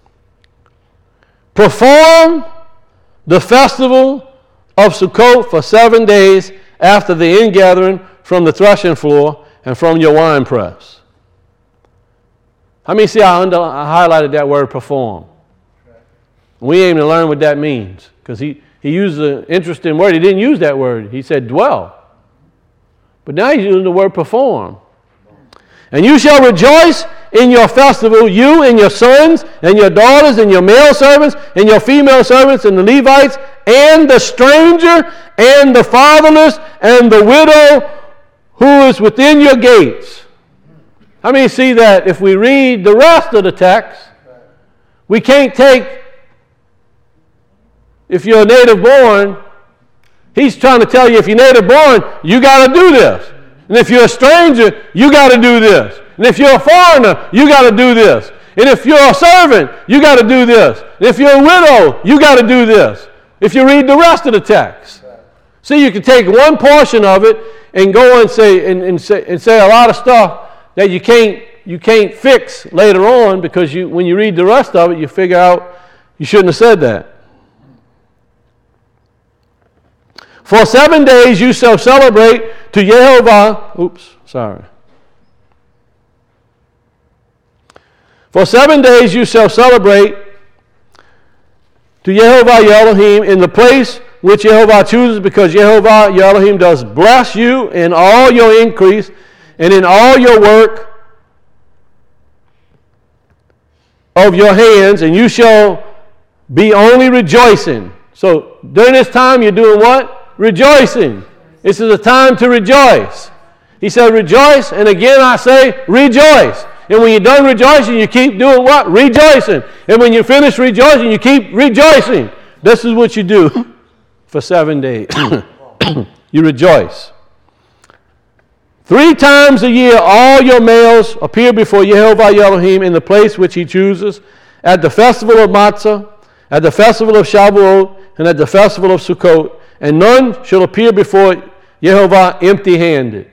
Perform the festival of Sukkot for 7 days after the ingathering from the threshing floor and from your winepress. How many see I highlighted that word perform? We ain't even learn what that means, because he used an interesting word. He didn't use that word. He said dwell. But now he's using the word perform. And you shall rejoice in your festival, you and your sons and your daughters and your male servants and your female servants and the Levites and the stranger and the fatherless and the widow who is within your gates. How many see that if we read the rest of the text, we can't take, if you're a native born, he's trying to tell you if you're native born, you got to do this. And if you're a stranger, you got to do this. And if you're a foreigner, you got to do this. And if you're a servant, you got to do this. And if you're a widow, you got to do this. If you read the rest of the text. See, you can take one portion of it and go and say a lot of stuff that you can't fix later on, because when you read the rest of it, you figure out you shouldn't have said that. For 7 days you shall celebrate to Jehovah. For 7 days you shall celebrate to Jehovah your Elohim in the place which Jehovah chooses, because Jehovah your Elohim does bless you in all your increase and in all your work of your hands, and you shall be only rejoicing. So during this time you're doing what? Rejoicing. This is a time to rejoice. He said rejoice, and again I say rejoice. And when you're done rejoicing, you keep doing what? Rejoicing. And when you finish rejoicing, you keep rejoicing. This is what you do for 7 days. You rejoice. 3 times a year all your males appear before Jehovah Elohim in the place which he chooses, at the festival of Matzah, at the festival of Shavuot, and at the festival of Sukkot, and none shall appear before Jehovah empty-handed.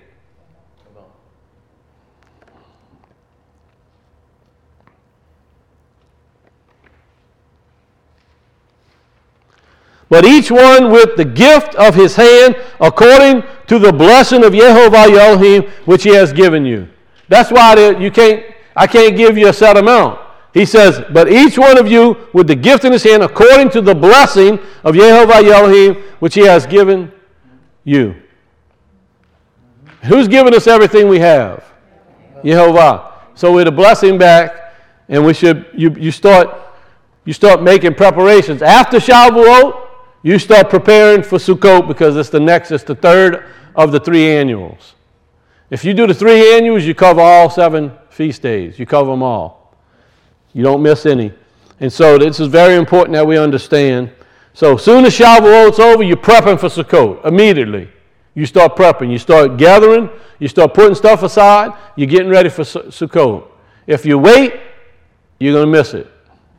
But each one with the gift of his hand, according to the blessing of Jehovah Elohim, which he has given you. That's why I can't give you a set amount. He says, but each one of you with the gift in his hand, according to the blessing of Jehovah Elohim, which he has given you. Who's given us everything we have? Jehovah. So we're the blessing back, and you start making preparations. After Shavuot, you start preparing for Sukkot, because it's the third of the 3 annuals. If you do the 3 annuals, you cover all 7 feast days. You cover them all. You don't miss any. And so this is very important that we understand. So soon as Shavuot's over, you're prepping for Sukkot. Immediately. You start prepping. You start gathering. You start putting stuff aside. You're getting ready for Sukkot. If you wait, you're going to miss it.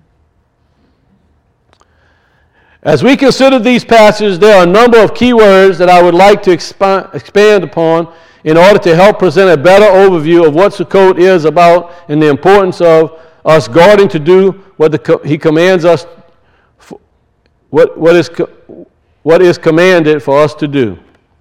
As we consider these passages, there are a number of key words that I would like to expand upon in order to help present a better overview of what Sukkot is about and the importance of us guarding to do what he commands us, what is commanded for us to do.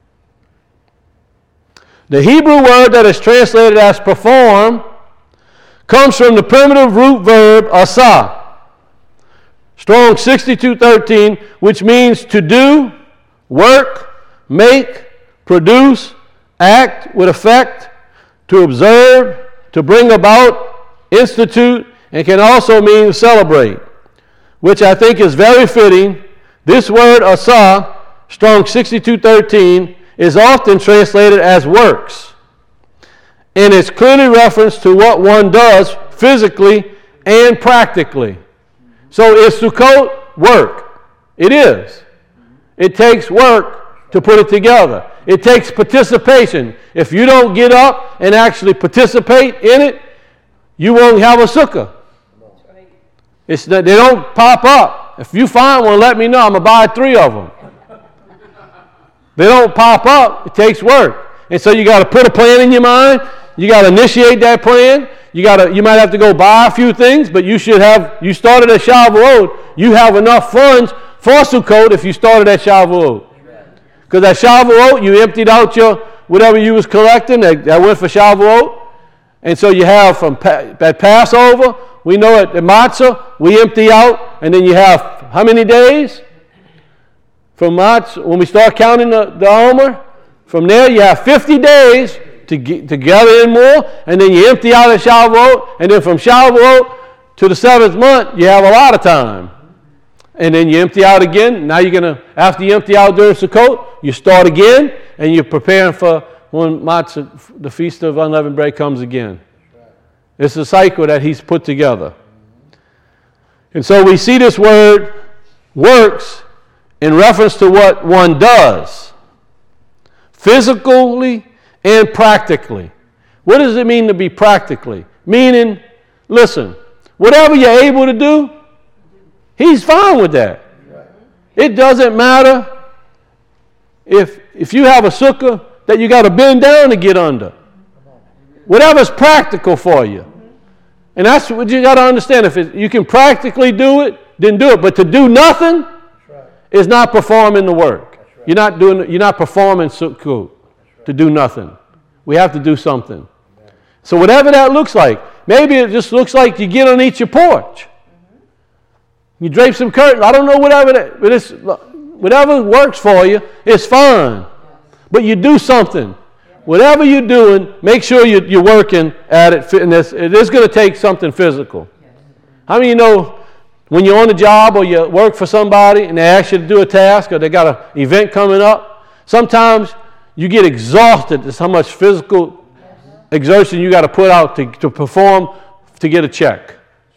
The Hebrew word that is translated as perform comes from the primitive root verb asah, Strong 62:13, which means to do, work, make, produce, act with effect, to observe, to bring about, institute, and can also mean celebrate, which I think is very fitting. This word asah, Strong 62:13, is often translated as works, and it's clearly referenced to what one does physically and practically. So is Sukkot work? It is. It takes work to put it together. It takes participation. If you don't get up and actually participate in it, you won't have a sukkah. They don't pop up. If you find one, let me know. I'm going to buy 3 of them. They don't pop up. It takes work. And so you got to put a plan in your mind. You got to initiate that plan. You might have to go buy a few things, but you started at Shavuot, you have enough funds for Sukkot if you started at Shavuot. Because at Shavuot, you emptied out your whatever you was collecting that went for Shavuot. And so you have at Passover, we know at the Matzah, we empty out, and then you have how many days? From Matzah, when we start counting the Omer, From there, you have 50 days to gather in more, and then you empty out at Shavuot, and then from Shavuot to the 7th month, you have a lot of time. And then you empty out again. Now you're going to, after you empty out during Sukkot, you start again, and you're preparing for when Matzah, the Feast of Unleavened Bread, comes again. It's a cycle that he's put together. And so we see this word works in reference to what one does, physically and practically. What does it mean to be practically? Meaning, listen, whatever you're able to do, he's fine with that. It doesn't matter if you have a sukkah that you got to bend down to get under. Whatever's practical for you. And that's what you got to understand. If you can practically do it, then do it. But to do nothing is not performing the work. You're not performing sukkah to do nothing. We have to do something. So whatever that looks like, maybe it just looks like you get underneath your porch. You drape some curtains. I don't know, whatever works for you, it's fine. But you do something. Whatever you're doing, make sure you're working at it. And it is going to take something physical. How many of you know when you're on a job or you work for somebody and they ask you to do a task or they got an event coming up, sometimes you get exhausted. That's how much physical exertion you got to put out to perform to get a check.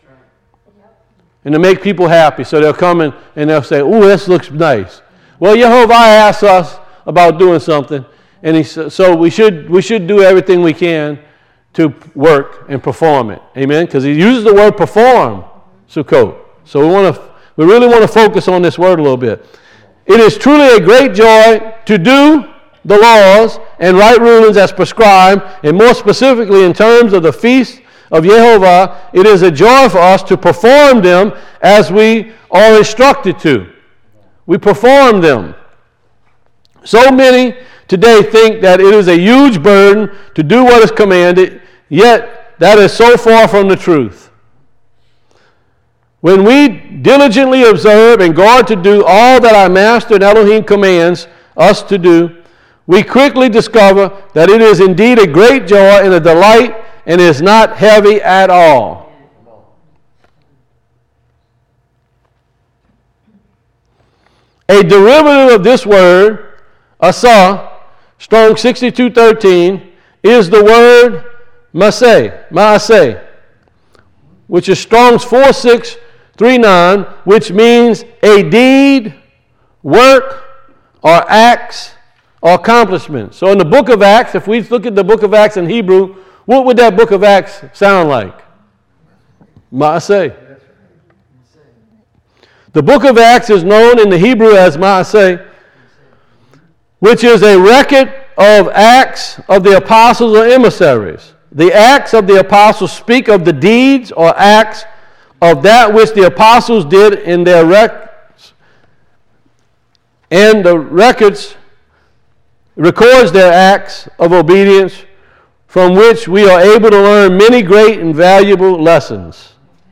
And to make people happy. So they'll come in and they'll say, "Ooh, this looks nice." Well, Yehovah asked us about doing something. And so we should do everything we can to work and perform it. Amen? Because he uses the word perform, Sukkot. So we really want to focus on this word a little bit. It is truly a great joy to do the laws and right rulings as prescribed, and more specifically in terms of the feast of Yehovah, it is a joy for us to perform them as we are instructed to. We perform them. So many today think that it is a huge burden to do what is commanded, yet that is so far from the truth. When we diligently observe and guard to do all that our Master and Elohim commands us to do, we quickly discover that it is indeed a great joy and a delight and is not heavy at all. A derivative of this word, asah, Strong 6213, is the word maaseh, which is Strong's 4639, which means a deed, work, or acts, or accomplishment. So in the book of Acts, if we look at the book of Acts in Hebrew, what would that book of Acts sound like? Maaseh. The book of Acts is known in the Hebrew as Maaseh, which is a record of acts of the apostles or emissaries. The acts of the apostles speak of the deeds or acts of that which the apostles did in their records, and the records records their acts of obedience, from which we are able to learn many great and valuable lessons.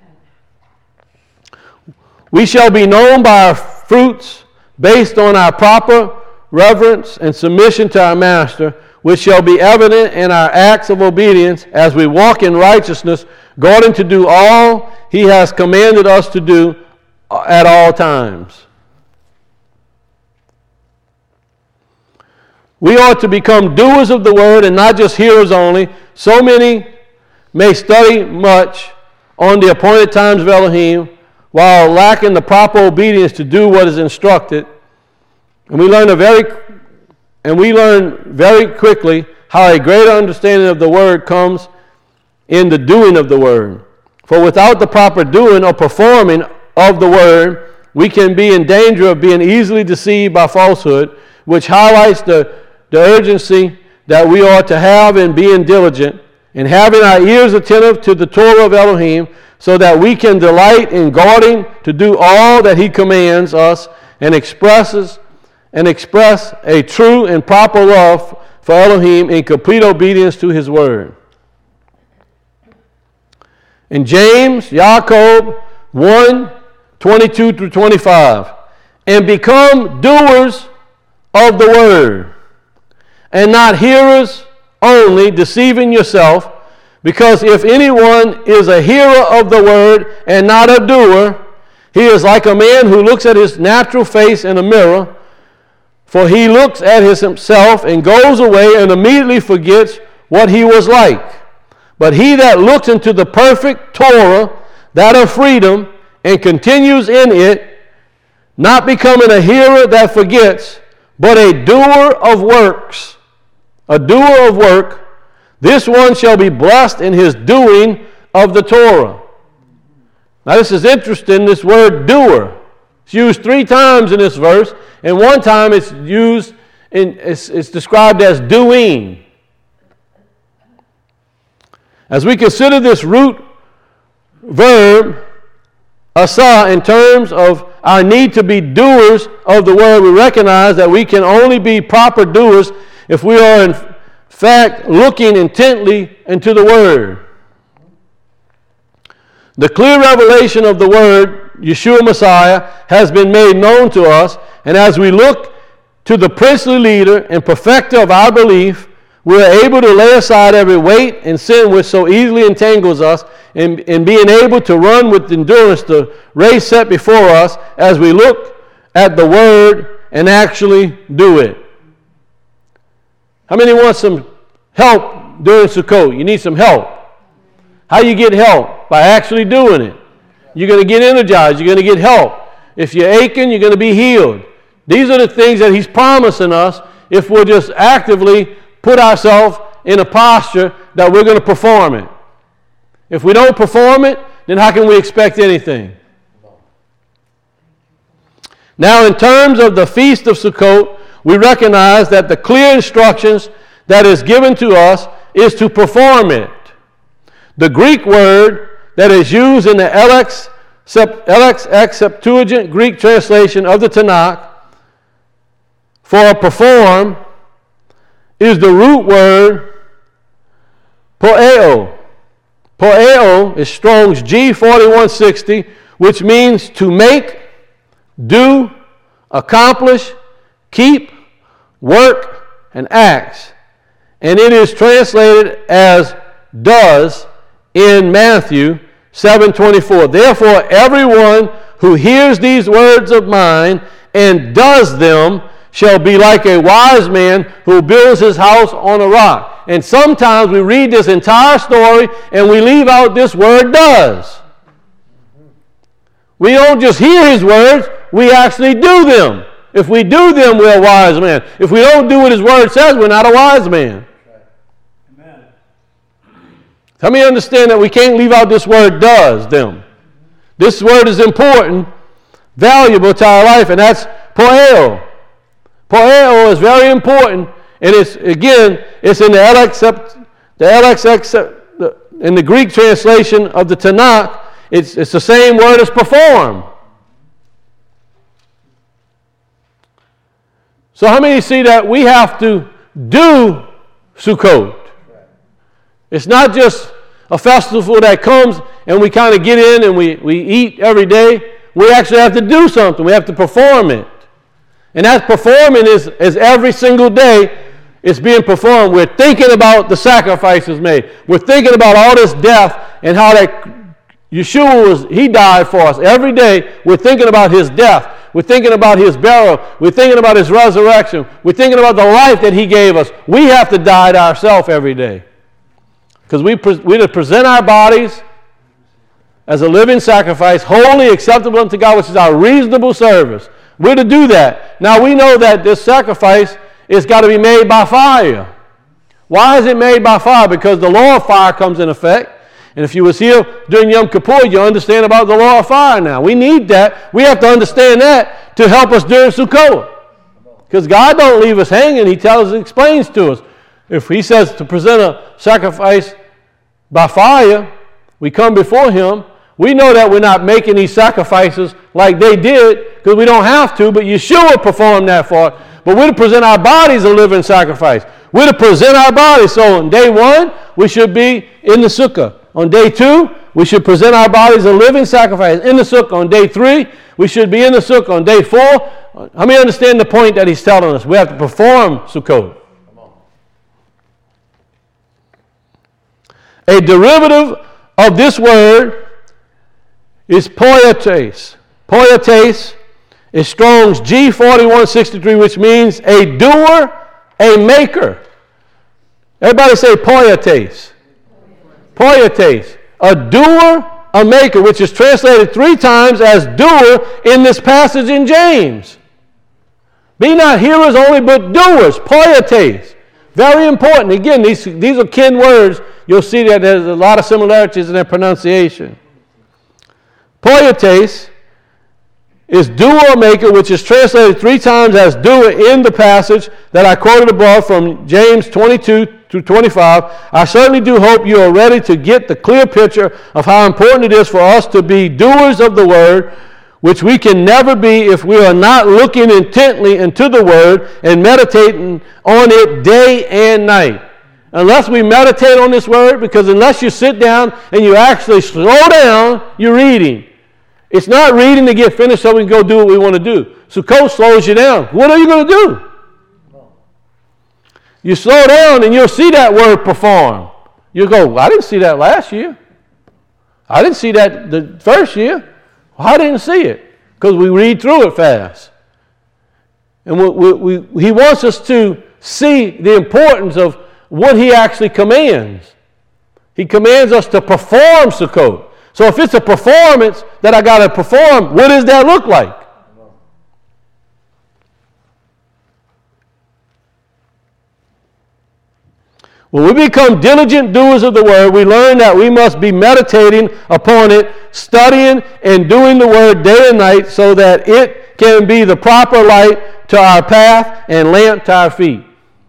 We shall be known by our fruits based on our proper reverence and submission to our Master, which shall be evident in our acts of obedience as we walk in righteousness, guarding to do all he has commanded us to do at all times. We ought to become doers of the word and not just hearers only. So many may study much on the appointed times of Elohim while lacking the proper obedience to do what is instructed. And we learn very quickly how a greater understanding of the word comes in the doing of the word. For without the proper doing or performing of the word, we can be in danger of being easily deceived by falsehood, which highlights the urgency that we ought to have in being diligent and having our ears attentive to the Torah of Elohim, so that we can delight in guarding to do all that he commands us and express a true and proper love for Elohim in complete obedience to his word. In James, Jacob 1:22-25, and become doers of the word, and not hearers only, deceiving yourself. Because if anyone is a hearer of the word and not a doer, he is like a man who looks at his natural face in a mirror. For he looks at himself and goes away and immediately forgets what he was like. But he that looks into the perfect Torah, that of freedom, and continues in it, not becoming a hearer that forgets, but a doer of works, a doer of work, this one shall be blessed in his doing of the Torah. Now this is interesting, this word doer. It's used 3 times in this verse, and one time it's used, it's described as doing. As we consider this root verb, asa, in terms of our need to be doers of the word, we recognize that we can only be proper doers if we are in fact looking intently into the word. The clear revelation of the word, Yeshua Messiah, has been made known to us, and as we look to the princely leader and perfecter of our belief, we are able to lay aside every weight and sin which so easily entangles us, and being able to run with endurance the race set before us as we look at the word and actually do it. How many want some help during Sukkot? You need some help. How you get help? By actually doing it. You're going to get energized. You're going to get help. If you're aching, you're going to be healed. These are the things that he's promising us if we'll just actively put ourselves in a posture that we're going to perform it. If we don't perform it, then how can we expect anything? Now, in terms of the Feast of Sukkot, we recognize that the clear instructions that is given to us is to perform it. The Greek word that is used in the LXX Septuagint Greek translation of the Tanakh for perform is the root word poeo. Poeo is Strong's G4160, which means to make, do, accomplish, keep, work, and act. And it is translated as does in Matthew 7:24. Therefore, everyone who hears these words of mine and does them shall be like a wise man who builds his house on a rock. And sometimes we read this entire story and we leave out this word does. We don't just hear his words, we actually do them. If we do them, we're a wise man. If we don't do what his word says, we're not a wise man. Amen. How many understand that we can't leave out this word does them? This word is important, valuable to our life, and that's poeo. Poeo is very important, and it's in the LXX, in the Greek translation of the Tanakh, it's the same word as perform. So how many see that we have to do Sukkot? It's not just a festival that comes and we kind of get in and we eat every day. We actually have to do something. We have to perform it. And that performing is every single day it's being performed. We're thinking about the sacrifices made. We're thinking about all this death and how that Yeshua he died for us. Every day we're thinking about his death. We're thinking about his burial. We're thinking about his resurrection. We're thinking about the life that he gave us. We have to die to ourselves every day. Because we're to present our bodies as a living sacrifice, holy, acceptable unto God, which is our reasonable service. We're to do that. Now we know that this sacrifice is got to be made by fire. Why is it made by fire? Because the law of fire comes in effect. And if you was here during Yom Kippur, you understand about the law of fire now. We need that. We have to understand that to help us during Sukkot. Because God don't leave us hanging. He explains to us. If he says to present a sacrifice by fire, we come before him. We know that we're not making these sacrifices like they did because we don't have to, but Yeshua performed that for us. But we're to present our bodies a living sacrifice. We're to present our bodies. So on day 1, we should be in the sukkah. On day 2, we should present our bodies a living sacrifice in the sukkah. On day 3, we should be in the sukkah. On day 4, how many understand the point that he's telling us? We have to perform Sukkot. A derivative of this word is poietes. Poietes is Strong's G4163, which means a doer, a maker. Everybody say poietes. Poietes. A doer, a maker, which is translated 3 times as doer in this passage in James. Be not hearers only, but doers. Poietes. Very important. Again, these are kin words. You'll see that there's a lot of similarities in their pronunciation. Poietes is doer or maker, which is translated 3 times as doer in the passage that I quoted above from James 22 through 25. I certainly do hope you are ready to get the clear picture of how important it is for us to be doers of the word, which we can never be if we are not looking intently into the word and meditating on it day and night. Unless we meditate on this word, because unless you sit down and you actually slow down your reading, it's not reading to get finished so we can go do what we want to do. Sukkot slows you down. What are you going to do? You slow down and you'll see that word perform. You go, well, I didn't see that last year. I didn't see that the first year. Well, I didn't see it because we read through it fast. And he wants us to see the importance of what he actually commands. He commands us to perform Sukkot. So if it's a performance that I got to perform, what does that look like? When we become diligent doers of the word, we learn that we must be meditating upon it, studying and doing the word day and night so that it can be the proper light to our path and lamp to our feet.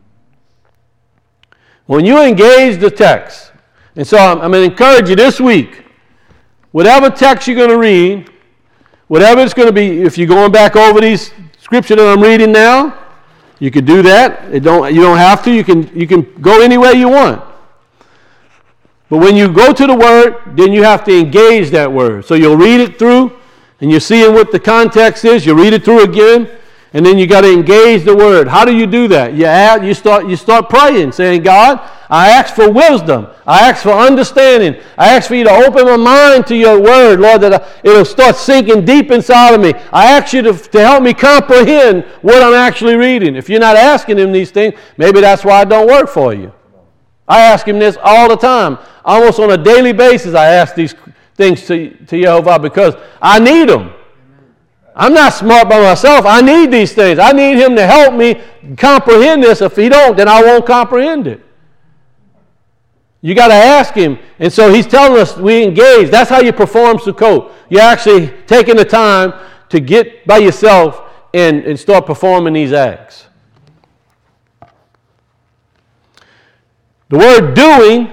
When you engage the text, and so I'm going to encourage you this week, whatever text you're going to read, whatever it's going to be, if you're going back over these scripture that I'm reading now, you can do that. You don't have to. You can go any way you want. But when you go to the word, then you have to engage that word. So you'll read it through, and you're seeing what the context is. You read it through again, and then you got to engage the word. How do you do that? You start praying, saying, God, I ask for wisdom. I ask for understanding. I ask for you to open my mind to your word, Lord, that it'll start sinking deep inside of me. I ask you to help me comprehend what I'm actually reading. If you're not asking him these things, maybe that's why it don't work for you. I ask him this all the time. Almost on a daily basis, I ask these things to Yehovah because I need them. I'm not smart by myself. I need these things. I need him to help me comprehend this. If he don't, then I won't comprehend it. You got to ask him. And so he's telling us we engage. That's how you perform Sukkot. You're actually taking the time to get by yourself and start performing these acts. The word doing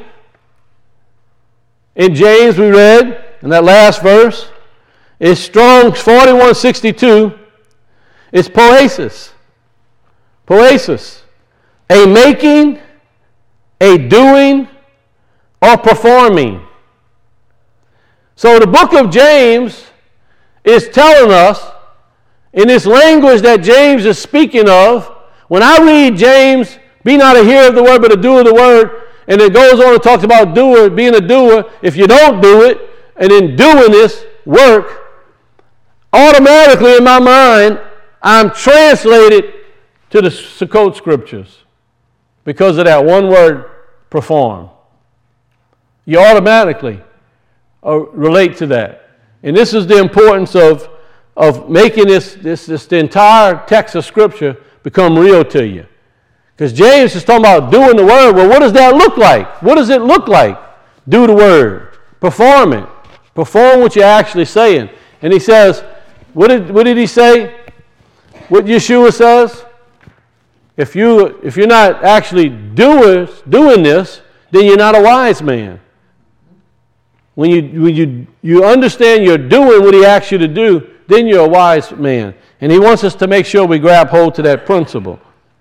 in James we read in that last verse is Strong's 4162. It's poiesis. Poiesis. A making, a doing, or performing. So the book of James is telling us, in this language that James is speaking of, when I read James, be not a hearer of the word, but a doer of the word, and it goes on and talks about doer, being a doer, if you don't do it, and in doing this work, automatically in my mind, I'm translated to the Sukkot scriptures because of that one word, perform. You automatically relate to that. And this is the importance of making the entire text of Scripture become real to you. Because James is talking about doing the word. Well, what does that look like? What does it look like? Do the word. Perform it. Perform what you're actually saying. And he says, what did he say? What Yeshua says? If you're not actually doing this, then you're not a wise man. When you understand you're doing what he asks you to do, then you're a wise man. And he wants us to make sure we grab hold to that principle.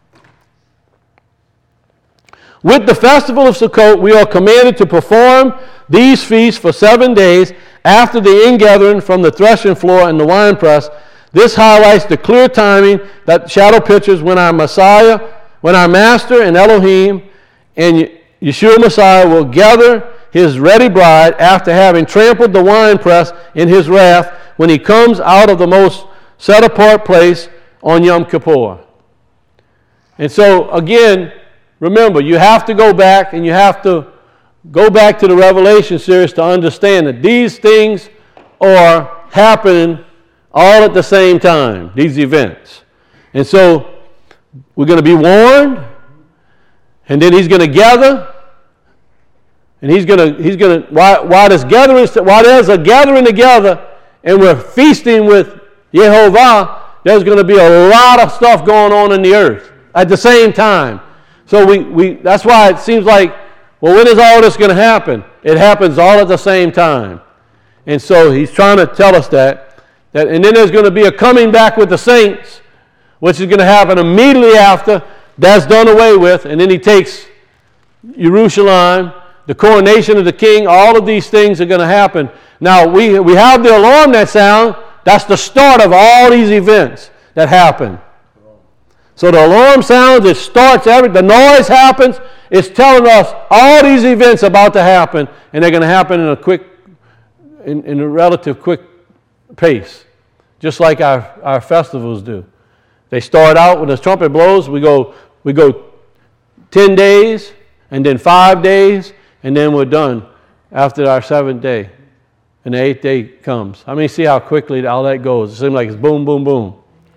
With the festival of Sukkot, we are commanded to perform these feasts for 7 days after the ingathering from the threshing floor and the winepress. This highlights the clear timing that shadow pictures when our Messiah, when our Master and Elohim and Yeshua Messiah will gather his ready bride after having trampled the winepress in his wrath when he comes out of the most set-apart place on Yom Kippur. And so, again, remember, you have to go back and you have to go back to the Revelation series to understand that these things are happening all at the same time, these events. And so, we're going to be warned, and then he's going to gather, and he's going to while there's a gathering together, and we're feasting with Yehovah, there's going to be a lot of stuff going on in the earth at the same time. So that's why it seems like, well, when is all this going to happen? It happens all at the same time. And so he's trying to tell us that and then there's going to be a coming back with the saints, which is going to happen immediately after that's done away with, and then he takes Jerusalem, the coronation of the king. All of these things are going to happen. Now, we have the alarm that sound. That's the start of all these events that happen. So the alarm sounds, it starts the noise happens, it's telling us all these events about to happen, and they're going to happen in a relative quick pace, just like our festivals do. They start out when the trumpet blows, we go 10 days, and then 5 days, and then we're done after our 7th day. And the 8th day comes. I mean, see how quickly all that goes. It seems like it's boom, boom, boom.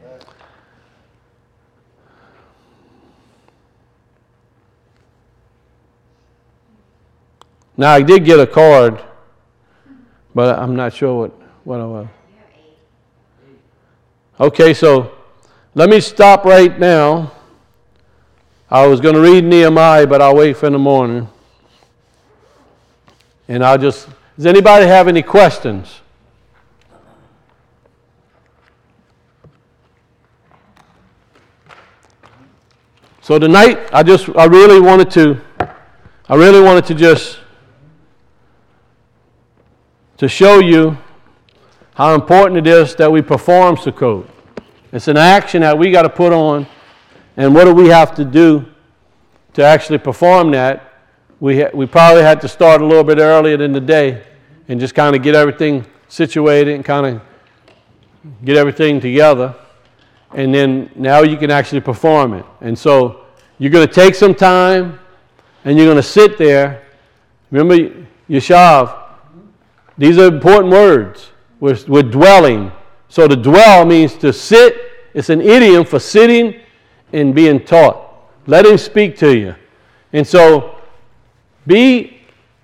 Now, I did get a card, but I'm not sure what it was. Okay, so let me stop right now. I was going to read Nehemiah, but I'll wait for in the morning. And does anybody have any questions? So tonight, I really wanted to just to show you how important it is that we perform Sukkot. It's an action that we got to put on, and what do we have to do to actually perform that? We probably had to start a little bit earlier in the day and just kind of get everything situated and kind of get everything together. And then now you can actually perform it. And so you're going to take some time and you're going to sit there. Remember, Yeshav, these are important words. We're dwelling. So to dwell means to sit. It's an idiom for sitting and being taught. Let him speak to you. And so be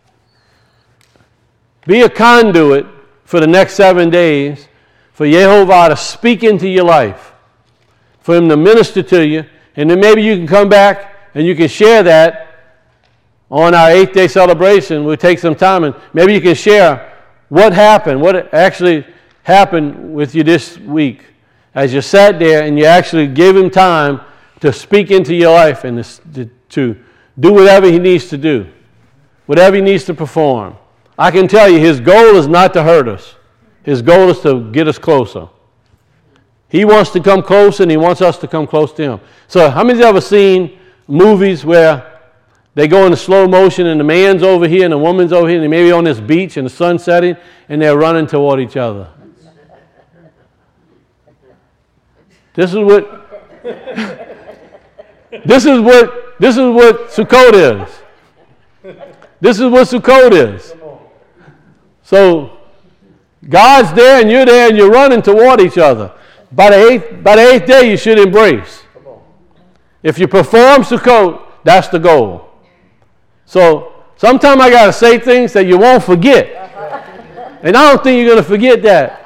a conduit for the next 7 days for Yehovah to speak into your life, for him to minister to you, and then maybe you can come back and you can share that on our 8th day celebration. We'll take some time and maybe you can share what happened, what actually happened with you this week as you sat there and you actually gave him time to speak into your life and to do whatever he needs to do. Whatever he needs to perform. I can tell you his goal is not to hurt us. His goal is to get us closer. He wants to come close and he wants us to come close to him. So how many of you ever seen movies where they go into slow motion and the man's over here and the woman's over here and they may be on this beach and the sun's setting and they're running toward each other? This is what Sukkot is. This is what Sukkot is. So God's there and you're running toward each other. By the 8th day, you should embrace. If you perform Sukkot, that's the goal. So sometimes I got to say things that you won't forget. And I don't think you're going to forget that.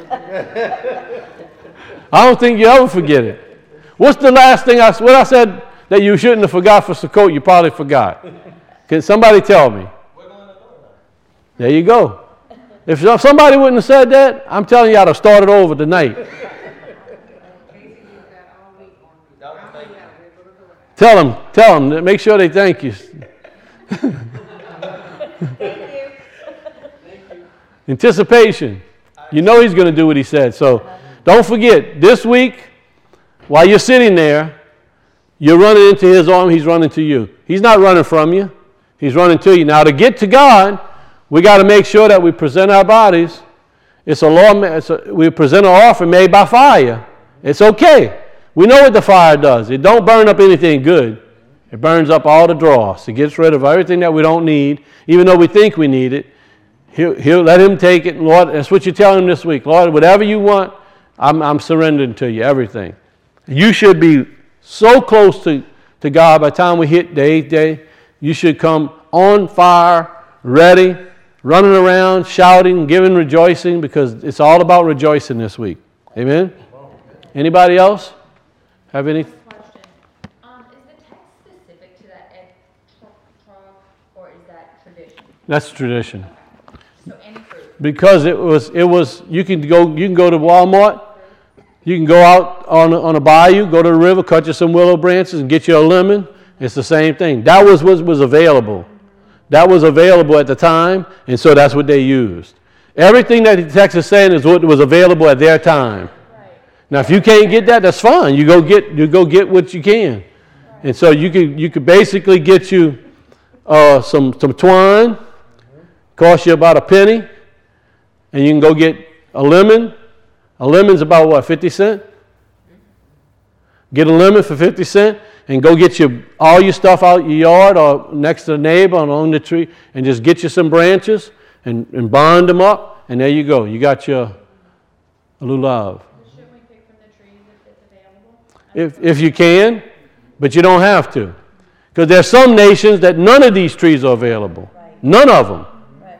I don't think you ever forget it. What's the last thing what I said that you shouldn't have forgot for Sukkot? You probably forgot. Can somebody tell me? There you go. If somebody wouldn't have said that, I'm telling you, I'd have started over tonight. Tell them, make sure they thank you. Thank you. Anticipation. You know he's going to do what he said. So don't forget, this week, while you're sitting there, you're running into his arm, he's running to you. He's not running from you. He's running to you. Now, to get to God, we got to make sure that we present our bodies. We present an offering made by fire. It's okay. We know what the fire does. It don't burn up anything good. It burns up all the dross. It gets rid of everything that we don't need, even though we think we need it. He'll let him take it. Lord, that's what you tell him this week. Lord, whatever you want, I'm surrendering to you, everything. You should be so close to God by the time we hit the 8th day. You should come on fire, ready, running around, shouting, giving, rejoicing, because it's all about rejoicing this week. Amen? Anybody else have any? Question. Is the text specific to that egg truck, or is that tradition? That's tradition. So any fruit. Because it was. You can go to Walmart. You can go out on a bayou, go to the river, cut you some willow branches, and get you a lemon. It's the same thing. That was what was available. That was available at the time, and so that's what they used. Everything that the text is saying is what was available at their time. Right. Now, if you can't get that, that's fine. You go get what you can, and so you could basically get you some twine. Cost you about a penny, and you can go get a lemon. A lemon's about what, 50 cents? Get a lemon for 50 cents and go get all your stuff out your yard or next to the neighbor or on the tree and just get you some branches and bind them up, and there you go. You got your lulav. Shouldn't we pick from the trees if it's available? If you can, but you don't have to. Because there's some nations that none of these trees are available. Right. None of them. Right.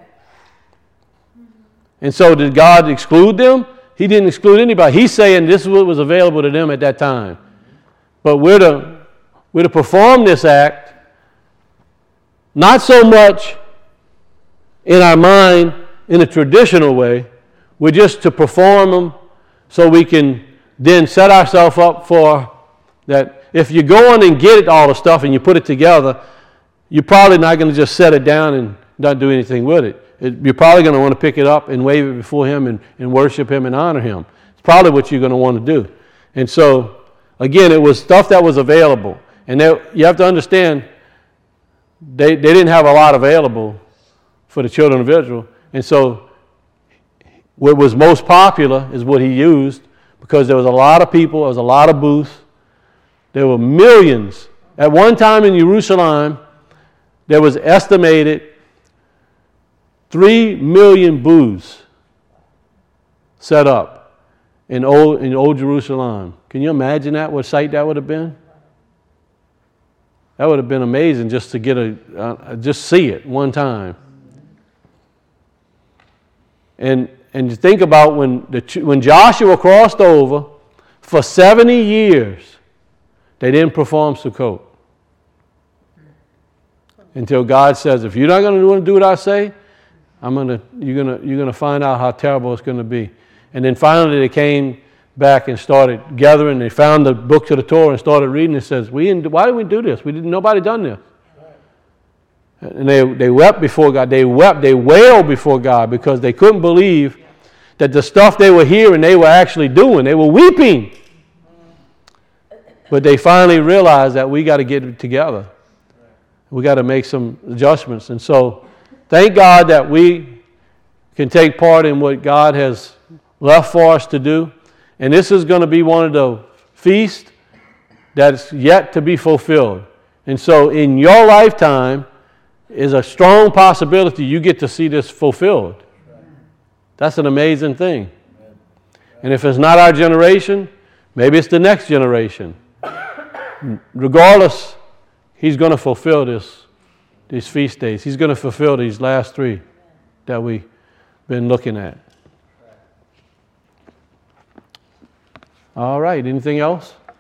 And so did God exclude them? He didn't exclude anybody. He's saying this is what was available to them at that time. But we're to perform this act, not so much in our mind in a traditional way. We're just to perform them so we can then set ourselves up for that. If you go on and get all the stuff and you put it together, you're probably not going to just set it down and not do anything with it. You're probably going to want to pick it up and wave it before him and worship him and honor him. It's probably what you're going to want to do. And so, again, it was stuff that was available. And you have to understand, they didn't have a lot available for the children of Israel. And so, what was most popular is what he used, because there was a lot of people, there was a lot of booths. There were millions. At one time in Jerusalem, there was estimated 3 million booths set up in old Jerusalem. Can you imagine that? What sight that would have been? That would have been amazing just to get just see it one time. And you think about when Joshua crossed over for 70 years, they didn't perform Sukkot until God says, "If you're not going to do what I say, you're gonna find out how terrible it's going to be." And then finally they came back and started gathering. They found the books of the Torah and started reading. It says, why did we do this? Nobody done this. And they wept before God. They wailed before God because they couldn't believe that the stuff they were hearing they were actually doing. They were weeping. But they finally realized that we got to get it together. We got to make some adjustments. And so thank God that we can take part in what God has left for us to do. And this is going to be one of the feasts that's yet to be fulfilled. And so in your lifetime is a strong possibility you get to see this fulfilled. That's an amazing thing. And if it's not our generation, maybe it's the next generation. Regardless, he's going to fulfill these feast days. He's going to fulfill these last 3 that we've been looking at. All right, anything else?